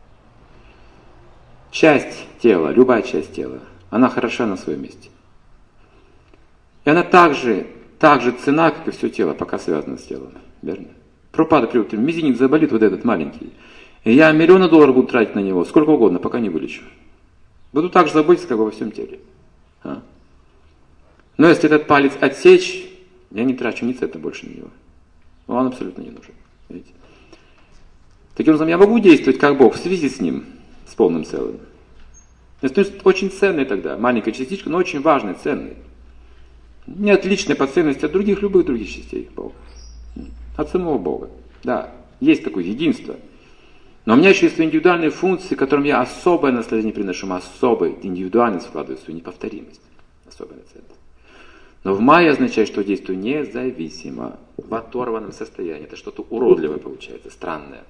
Часть тела, любая часть тела, она хороша на своем месте. И она также, также цена, как и все тело, пока связано с телом. Верно? Пропада приводит, мизинец заболит вот этот маленький. И я миллионы долларов буду тратить на него, сколько угодно, пока не вылечу. Буду так же заботиться, как бы во всем теле. А? Но если этот палец отсечь, я не трачу ни цента больше на него. Он абсолютно не нужен. Видите? Таким образом, я могу действовать как Бог в связи с ним, с полным целым. Это очень ценный тогда, маленькая частичка, но очень важный, ценный. Не отличная по ценности от других, любых других частей Бога. От самого Бога. Да, есть такое единство. Но у меня еще есть индивидуальные функции, которым я особое наслаждение приношу, особой индивидуальность вкладываю в свою неповторимость. Особая ценность. Но в мае означает, что действую независимо, в оторванном состоянии. Это что-то уродливое получается, странное.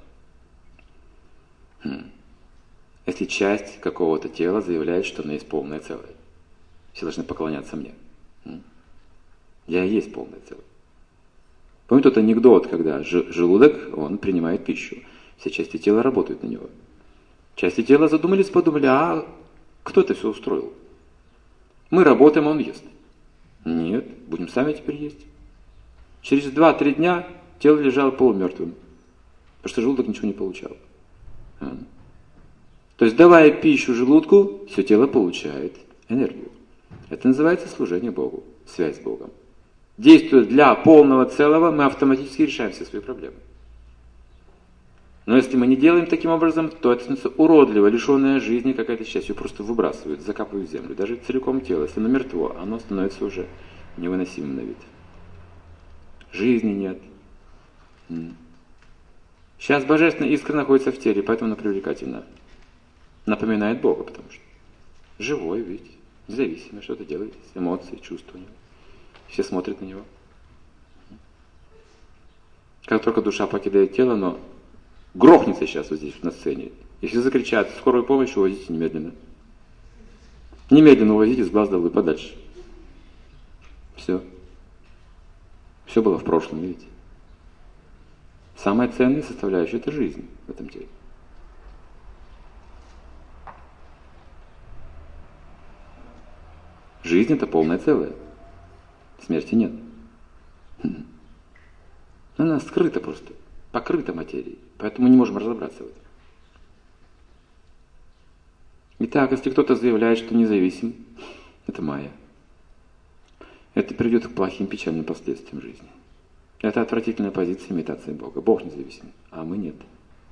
Хм. Если часть какого-то тела заявляет, что она есть полное целое. Все должны поклоняться мне. Хм. Я и есть полное целое. Помните тот анекдот, когда желудок, он принимает пищу. Все части тела работают на него. Части тела задумались, подумали, а кто это все устроил? Мы работаем, а он ест. Нет, будем сами теперь есть. Через два-три дня тело лежало полумертвым, потому что желудок ничего не получал. А. То есть, давая пищу желудку, все тело получает энергию. Это называется служение Богу, связь с Богом. Действуя для полного целого, мы автоматически решаем все свои проблемы. Но если мы не делаем таким образом, то это становится уродливо, лишенное жизни какая-то часть. Ее просто выбрасывают, закапывают в землю. Даже целиком тело, если оно мертво, оно становится уже невыносимым на вид. Жизни нет. Сейчас божественная искра находится в теле, поэтому она привлекательна. Напоминает Бога, потому что живой, видите, независимый, что-то делает, эмоции, чувства у него. Все смотрят на него. Как только душа покидает тело, но грохнется сейчас вот здесь на сцене. Если закричат «скорую помощь», увозите немедленно. Немедленно увозите с глаз долой подальше. Все. Все было в прошлом, видите. Самая ценная составляющая – это жизнь в этом теле. Жизнь – это полное целое. Смерти нет. Она скрыта просто, покрыта материей. Поэтому мы не можем разобраться в этом. Итак, если кто-то заявляет, что независим, это майя. Это приведет к плохим печальным последствиям жизни. Это отвратительная позиция имитации Бога. Бог независим, а мы нет.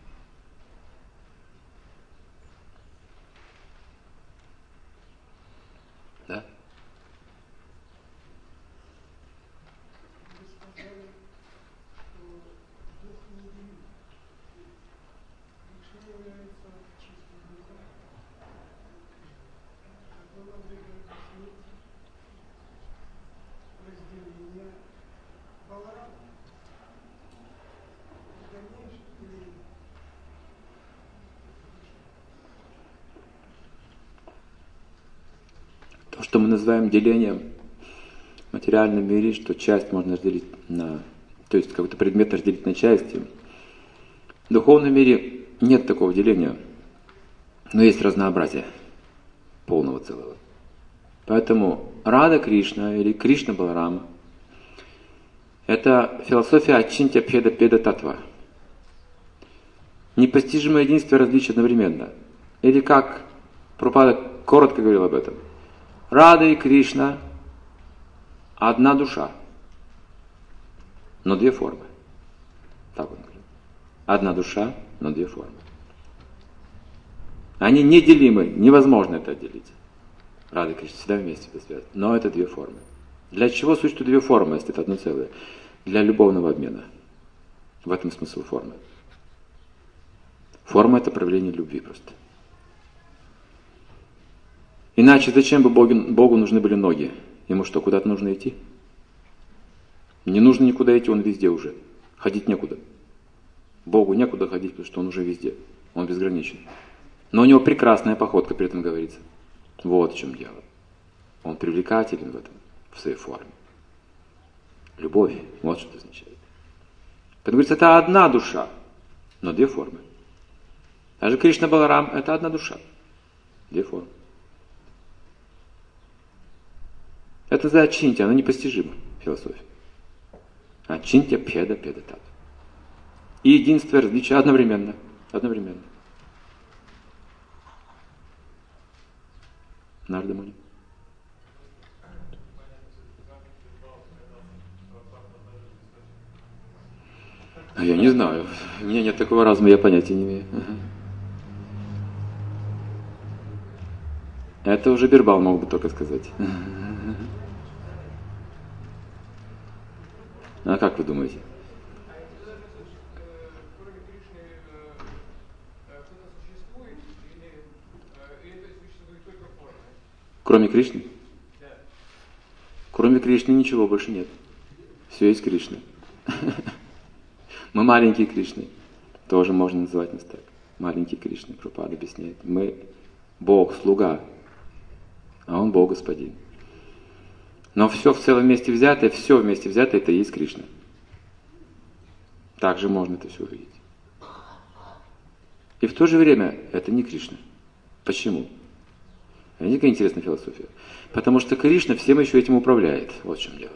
Да? То, что мы называем делением в материальном мире, что часть можно разделить на, то есть какой-то предмет разделить на части. В духовном мире нет такого деления, но есть разнообразие полного целого. Поэтому Рада Кришна или Кришна Баларама – это философия Ачинтья Пхеда Педа Татва. Непостижимое единство и различие одновременно. Или как Прабхупада коротко говорил об этом. Рада и Кришна – одна душа, но две формы. Так он говорит. Одна душа, но две формы. Они неделимы, невозможно это отделить. Рада и Кришна всегда вместе связаны. Но это две формы. Для чего существуют две формы, если это одно целое? Для любовного обмена. В этом смысл формы. Форма – это проявление любви просто. Иначе зачем бы Богу, Богу нужны были ноги? Ему что, куда-то нужно идти? Не нужно никуда идти, он везде уже. Ходить некуда. Богу некуда ходить, потому что он уже везде. Он безграничен. Но у него прекрасная походка, при этом говорится. Вот в чем дело. Он привлекателен в этом, в своей форме. Любовь, вот что это означает. Поэтому говорится, это одна душа, но две формы. Даже Кришна Баларам – это одна душа, две формы. Это за Ачинтья, она непостижима, философия. Ачинтья Пхеда Педа Татва. И единство и различие одновременно. Одновременно. Нарда Муни. А я не знаю. У меня нет такого разума, я понятия не имею. Это уже Бирбал мог бы только сказать. А как вы думаете? Кроме Кришны? Кроме Кришны ничего больше нет. Все есть Кришна. Мы маленькие Кришны. Тоже можно называть нас так. Маленький Кришна. Прабхупада объясняет. Мы Бог, слуга, а Он Бог, Господин. Но все в целом вместе взятое, все вместе взятое, это и есть Кришна. Также можно это все увидеть. И в то же время это не Кришна. Почему? Видите, какая интересная философия. Потому что Кришна всем еще этим управляет. Вот в чем дело.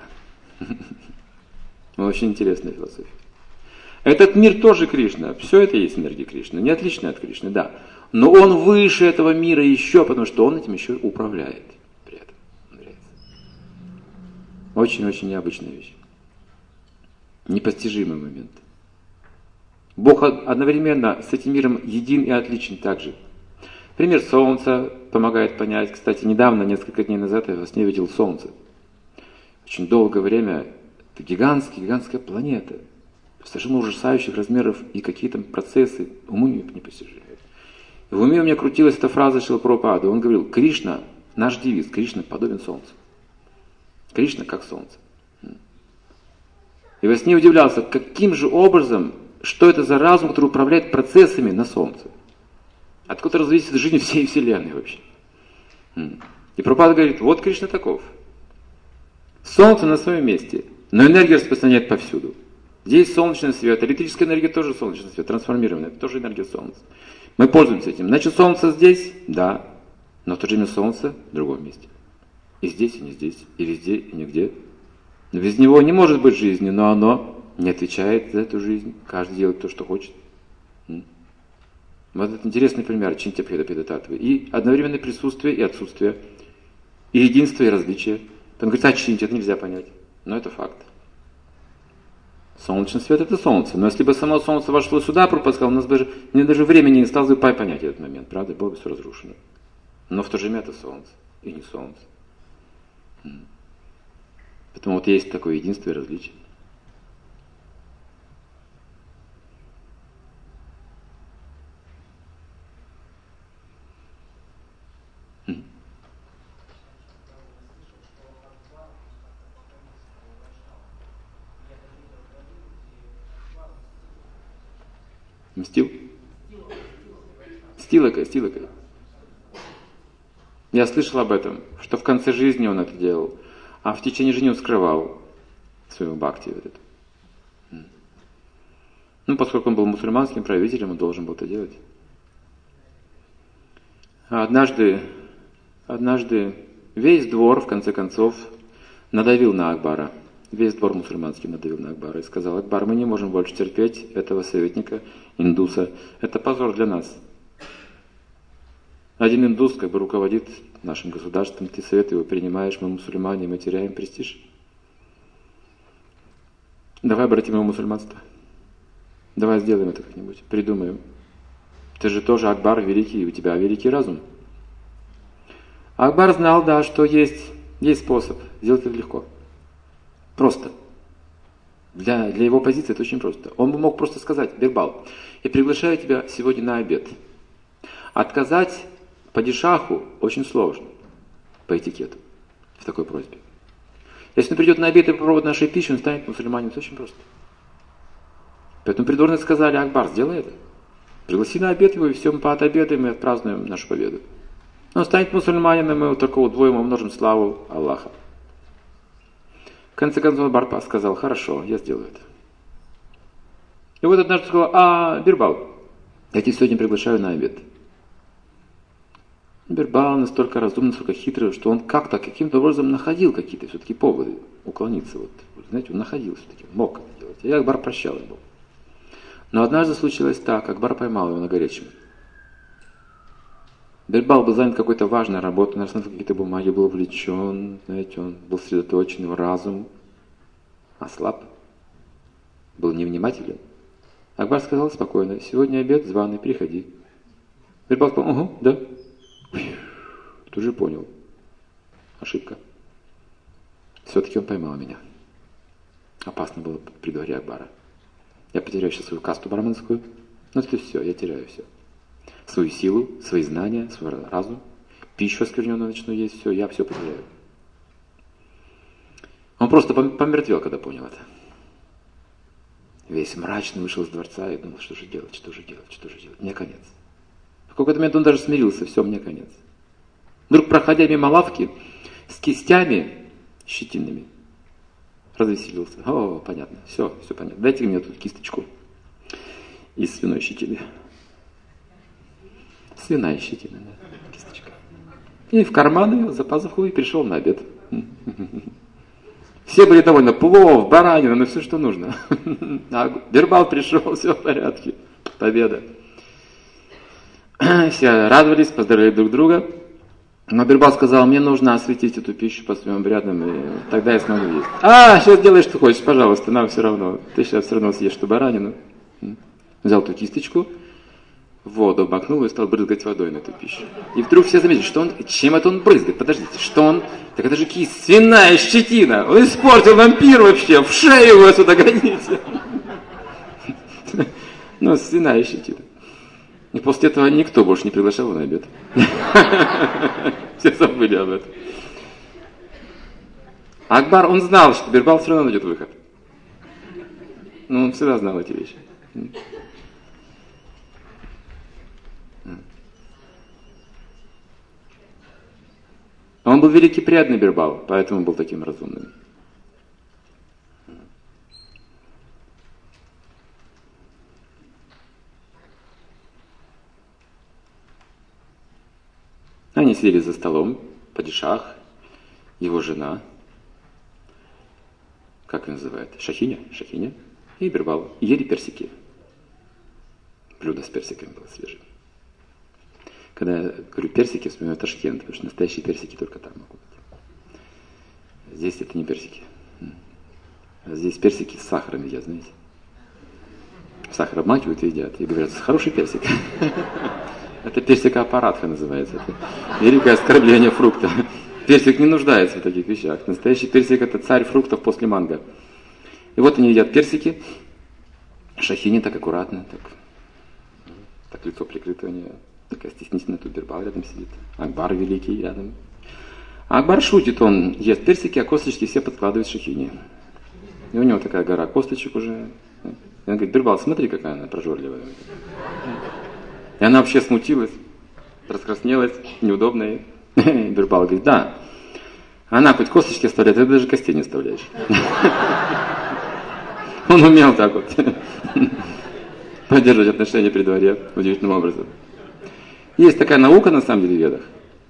Очень интересная философия. Этот мир тоже Кришна. Все это есть энергия Кришны. Не отличная от Кришны, да. Но он выше этого мира еще, потому что он этим еще управляет. При этом. Очень-очень необычная вещь. Непостижимый момент. Бог одновременно с этим миром един и отличен также. Пример Солнца помогает понять. Кстати, недавно, несколько дней назад, я во сне видел Солнце. Очень долгое время. Это гигантская, гигантская планета. Совершенно ужасающих размеров и какие там процессы уму непостижимые. В уме у меня крутилась эта фраза Шрила Прабхупады. Он говорил: Кришна, наш девиз, Кришна подобен солнцу. Кришна как солнце. И во сне удивлялся, каким же образом, что это за разум, который управляет процессами на солнце. Откуда зависит жизнь всей Вселенной вообще. И Прабхупада говорит: вот Кришна таков. Солнце на своем месте, но энергия распространяет повсюду. Здесь солнечный свет, электрическая энергия тоже солнечный свет, трансформированная, это тоже энергия солнца. Мы пользуемся этим. Значит, солнце здесь, да, но в то же время солнце в другом месте. И здесь, и не здесь, и везде, и нигде. Но без него не может быть жизни, но оно не отвечает за эту жизнь. Каждый делает то, что хочет. Вот это интересный пример Чинтя-Бхеда-Татвы. И одновременное присутствие и отсутствие, и единство, и различие. Он говорит: а Чинтя, это нельзя понять. Но это факт. Солнечный свет — это солнце. Но если бы само солнце вошло сюда, Прабхупада сказал, у нас даже, мне даже времени не осталось бы понять этот момент. Правда? Было бы все разрушено. Но в то же время это солнце. И не солнце. Поэтому вот есть такое единство и различие. Мстил? Стилакой, стилакой. Я слышал об этом, что в конце жизни он это делал, а в течение жизни он скрывал своего бхакти. Вот это. Ну, поскольку он был мусульманским правителем, он должен был это делать. А однажды, однажды весь двор, в конце концов, надавил на Акбара. Весь двор мусульманский надавил на Акбара и сказал: Акбар, мы не можем больше терпеть этого советника, индуса. Это позор для нас. Один индус как бы руководит нашим государством, ты совет его принимаешь, мы мусульмане, мы теряем престиж. Давай обратим его в мусульманство. Давай сделаем это как-нибудь, придумаем. Ты же тоже Акбар великий, у тебя великий разум. Акбар знал, да, что есть, есть способ, сделать это легко. Просто. Для, для его позиции это очень просто. Он бы мог просто сказать: Бирбал, я приглашаю тебя сегодня на обед. Отказать падишаху очень сложно по этикету в такой просьбе. Если он придет на обед и попробует нашей пищи, он станет мусульманином. Это очень просто. Поэтому придворные сказали: Акбар, сделай это. Пригласи на обед его, и все, мы поотобедаем и отпразднуем нашу победу. Он станет мусульманином, мы только удвоим, умножим славу Аллаха. В конце концов Акбар сказал: хорошо, я сделаю это. И вот однажды сказал: а, Бирбал, я тебя сегодня приглашаю на обед. Бирбал настолько разумный, настолько хитрый, что он как-то, каким-то образом находил какие-то все-таки поводы уклониться. Вот, знаете, он находил все-таки, мог это делать. И Акбар прощал его. Но однажды случилось так, Акбар поймал его на горячем. Бирбал был занят какой-то важной работой, наверное, какие-то бумаги, был увлечен, знаете, он был сосредоточен, его разум ослаб, был невнимателен. Акбар сказал спокойно: сегодня обед званый, приходи. Бирбал сказал: угу, да. Тут же понял. Ошибка. Все-таки он поймал меня. Опасно было при дворе Акбара. Я потеряю сейчас свою касту браманскую. Ну это все, я теряю все. Свою силу, свои знания, свой разум. Пищу оскверненную начну есть, все, я все потеряю. Он просто помертвел, когда понял это. Весь мрачный вышел из дворца и думал: что же делать, что же делать, что же делать. Мне конец. В какой-то момент он даже смирился: все, мне конец. Вдруг, проходя мимо лавки с кистями щетинными, развеселился. О, понятно, все, все понятно. Дайте мне тут кисточку из свиной щетины. Свиная щетина, да, кисточка. И в карман ее, за пазуху, и пришел на обед. Все были довольны: плов, баранина, ну все, что нужно. А Бирбал пришел, все в порядке, победа. Все радовались, поздравляли друг друга. Но Бирбал сказал: мне нужно осветить эту пищу по своим обрядам, и тогда я смогу есть. А, сейчас делай, что хочешь, пожалуйста, нам все равно. Ты сейчас все равно съешь эту баранину. Взял эту кисточку, воду обмакнул и стал брызгать водой на эту пищу. И вдруг все заметили, что он, чем это он брызгает? Подождите, что он? Так это же кисть, свиная щетина. Он испортил нам пир вообще, в шею его сюда гоните. Ну, свиная щетина. И после этого никто больше не приглашал его на обед. Все забыли об этом. Акбар, он знал, что Бирбал все равно найдет выход. Но он всегда знал эти вещи. Он был великий преданный Бирбал, поэтому был таким разумным. Они сидели за столом, падишах, его жена, как ее называют, Шахиня, Шахиня, и Бирбал, ели персики. Блюдо с персиками было свежее. Когда я говорю персики, вспоминаю Ташкент, потому что настоящие персики только там могут быть. Здесь это не персики. А здесь персики с сахаром едят, знаете. Сахар обмакивают и едят. И говорят, хороший персик. Это персикоаппаратха называется. Это великое оскорбление фрукта. Персик не нуждается в таких вещах. Настоящий персик — это царь фруктов после манго. И вот они едят персики. Шахини так аккуратно, так, так лицо прикрыто у нее. Такая стеснительная, тут Бирбал рядом сидит. Акбар великий рядом. А Акбар шутит, он ест персики, а косточки все подкладывает Шахини. И у него такая гора косточек уже. И он говорит, Бирбал, смотри, какая она прожорливая. И она вообще смутилась, раскраснелась, неудобная. И Бирбал говорит, да, она хоть косточки оставляет, ты даже костей не оставляешь. Он умел так вот поддерживать отношения при дворе удивительным образом. Есть такая наука, на самом деле, в ведах.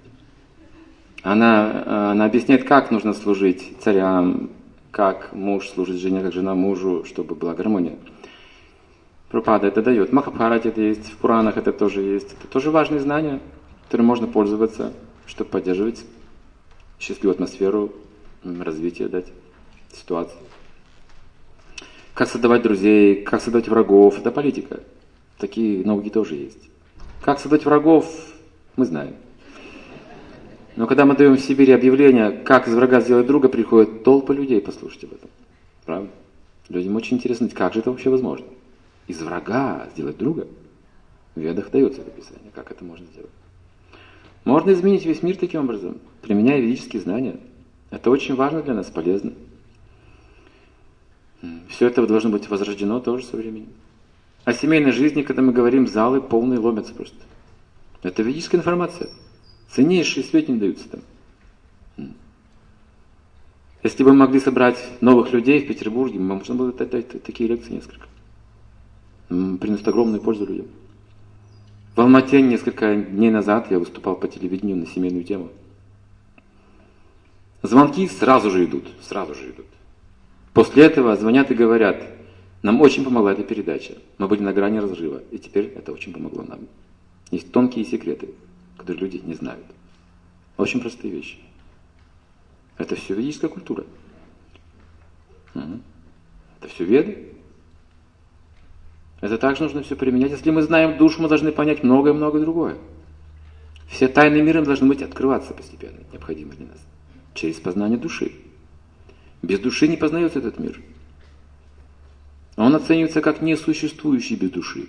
Она, она объясняет, как нужно служить царям, как муж служит жене, как жена мужу, чтобы была гармония. Прабхупада это дает. В Махабхарате это есть, в Пуранах это тоже есть. Это тоже важные знания, которыми можно пользоваться, чтобы поддерживать счастливую атмосферу, развитие дать ситуации. Как создавать друзей, как создавать врагов, это политика. Такие науки тоже есть. Как создать врагов, мы знаем. Но когда мы даем в Сибири объявление, как из врага сделать друга, приходят толпы людей послушать об этом. Правда? Людям очень интересно, как же это вообще возможно. Из врага сделать друга? В Ведах дается это описание, как это можно сделать. Можно изменить весь мир таким образом, применяя ведические знания. Это очень важно для нас, полезно. Все это должно быть возрождено тоже со временем. О семейной жизни, когда мы говорим, залы полные ломятся просто. Это ведическая информация. Ценнейшие сведения даются там. Если бы мы могли собрать новых людей в Петербурге, можно было дать такие лекции несколько. Приносит огромную пользу людям. В Алмате несколько дней назад я выступал по телевидению на семейную тему. Звонки сразу же идут, сразу же идут. После этого звонят и говорят, нам очень помогла эта передача, мы были на грани разрыва, и теперь это очень помогло нам. Есть тонкие секреты, которые люди не знают. Очень простые вещи. Это все ведическая культура. Угу. Это все веды. Это также нужно все применять. Если мы знаем душу, мы должны понять многое-многое другое. Все тайны мира должны быть открываться постепенно, необходимо для нас. Через познание души. Без души не познается этот мир. Он оценивается как несуществующий без души.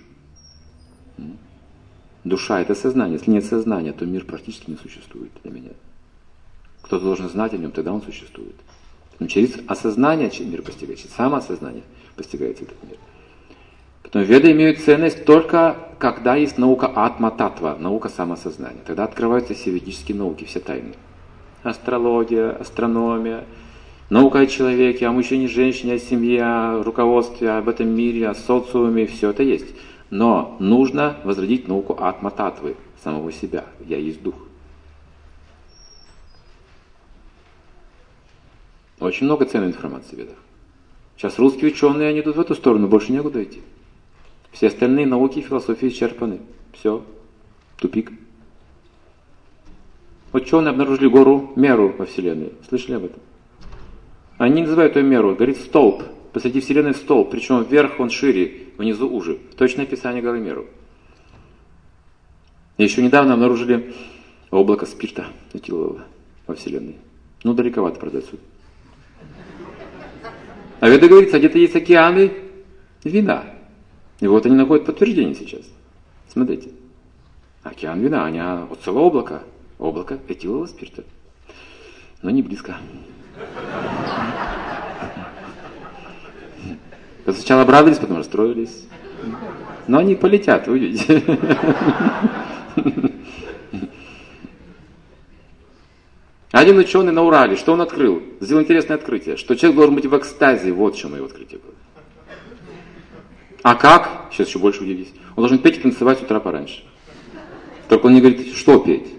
Душа — это сознание. Если нет сознания, то мир практически не существует для меня. Кто-то должен знать о нем, тогда он существует. Но через осознание мир постигается, через самоосознание постигается этот мир. Поэтому веды имеют ценность только когда есть наука атма-татва, наука самосознания. Тогда открываются все ведические науки, все тайны. Астрология, астрономия, наука о человеке, о мужчине, женщине, о семье, о руководстве, об этом мире, о социуме, все это есть. Но нужно возродить науку атма-татвы, самого себя. Я есть дух. Очень много ценной информации в ведах. Сейчас русские ученые, они идут в эту сторону, больше некуда идти. Все остальные науки и философии исчерпаны. Все. Тупик. Ученые обнаружили гору Меру во Вселенной. Слышали об этом? Они называют ее Меру. Говорит, столб. Посреди Вселенной столб. Причем вверх он шире, внизу уже. Точное описание горы Меру. И еще недавно обнаружили облако спирта этилового во Вселенной. Ну, далековато, правда, отсюда. А веда говорится, где-то есть океаны вина. И вот они находят подтверждение сейчас. Смотрите. Океан вина, а не от целого облака. Облако этилового спирта. Но не близко. Сначала обрадовались, потом расстроились. Но они полетят, вы увидите. Один ученый на Урале, что он открыл? Сделал интересное открытие, что человек должен быть в экстазе. Вот в чем его открытие было. А как? Сейчас еще больше удивитесь. Он должен петь и танцевать с утра пораньше. Только он не говорит, что петь.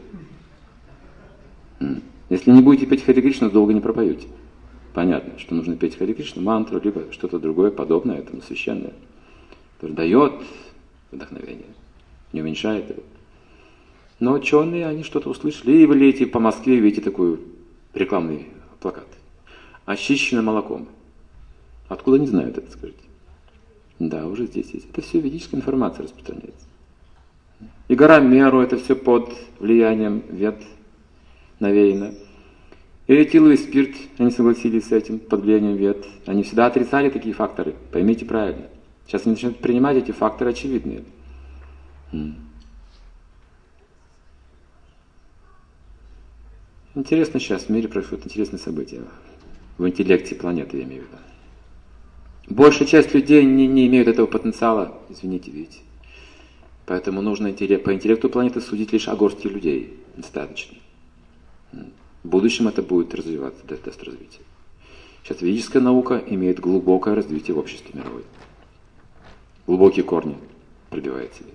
Если не будете петь Харе Кришна, долго не пропоете. Понятно, что нужно петь Харе Кришна, мантру, либо что-то другое подобное этому священное, которое дает вдохновение, не уменьшает его. Но ученые, они что-то услышали, и вы летите по Москве, видите такой рекламный плакат. Очищено молоком. Откуда не знают это, скажите? Да, уже здесь есть. Это все ведическая информация распространяется. И гора Меру, это все под влиянием вед навеяно. И этиловый спирт, они согласились с этим, под влиянием вед. Они всегда отрицали такие факторы, поймите правильно. Сейчас они начнут принимать эти факторы очевидные. Интересно сейчас в мире происходят интересные события. В интеллекте планеты, я имею в виду. Большая часть людей не, не имеют этого потенциала, извините, видите. Поэтому нужно по интеллекту планеты судить лишь о горсти людей. Достаточно. В будущем это будет развиваться, даст развитие. Сейчас ведическая наука имеет глубокое развитие в обществе мировой. Глубокие корни пробивает себе.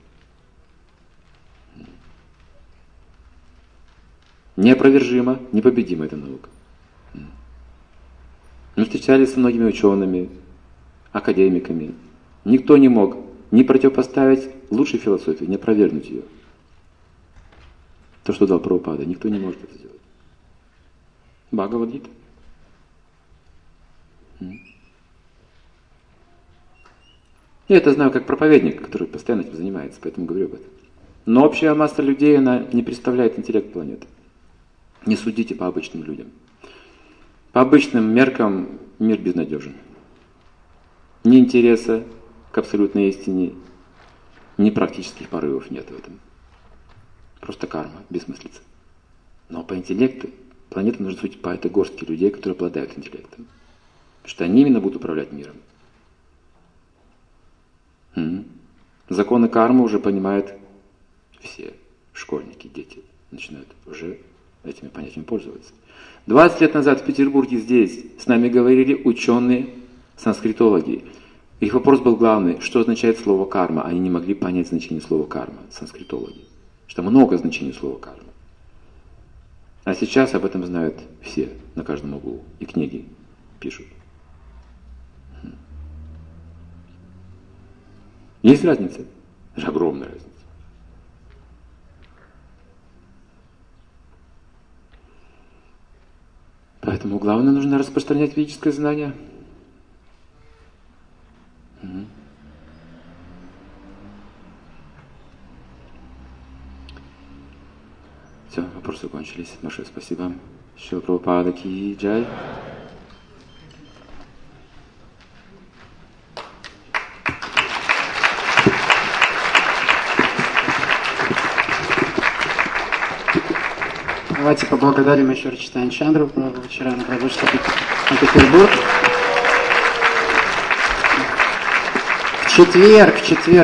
Неопровержимо, непобедима эта наука. Мы встречались со многими учеными, академиками. Никто не мог ни противопоставить лучшей философии, ни опровергнуть ее. То, что дал Прабхупада, никто не может это сделать. Бхагавад-гита. Я это знаю как проповедник, который постоянно этим занимается, поэтому говорю об этом. Но общая масса людей, она не представляет интеллект планеты. Не судите по обычным людям. По обычным меркам мир безнадежен. Ни интереса к абсолютной истине, ни практических порывов нет в этом. Просто карма, бессмыслица. Но по интеллекту планета нужно судить по этой горстке людей, которые обладают интеллектом. Потому что они именно будут управлять миром. М-м. Законы кармы уже понимают все школьники, дети. Начинают уже этими понятиями пользоваться. двадцать лет назад в Петербурге здесь с нами говорили ученые санскритологи. Их вопрос был главный, что означает слово карма. Они не могли понять значение слова карма, санскритологи. Что много значений слова карма. А сейчас об этом знают все, на каждом углу. И книги пишут. Есть разница? Огромная разница. Поэтому главное, нужно распространять ведическое знание. Угу. Все, вопросы кончились. Большое спасибо. Шрила Прабхупада ки джай. Давайте поблагодарим еще Рачитани Чандру, вчера на продолжение на Петербург. В четверг, в четверг.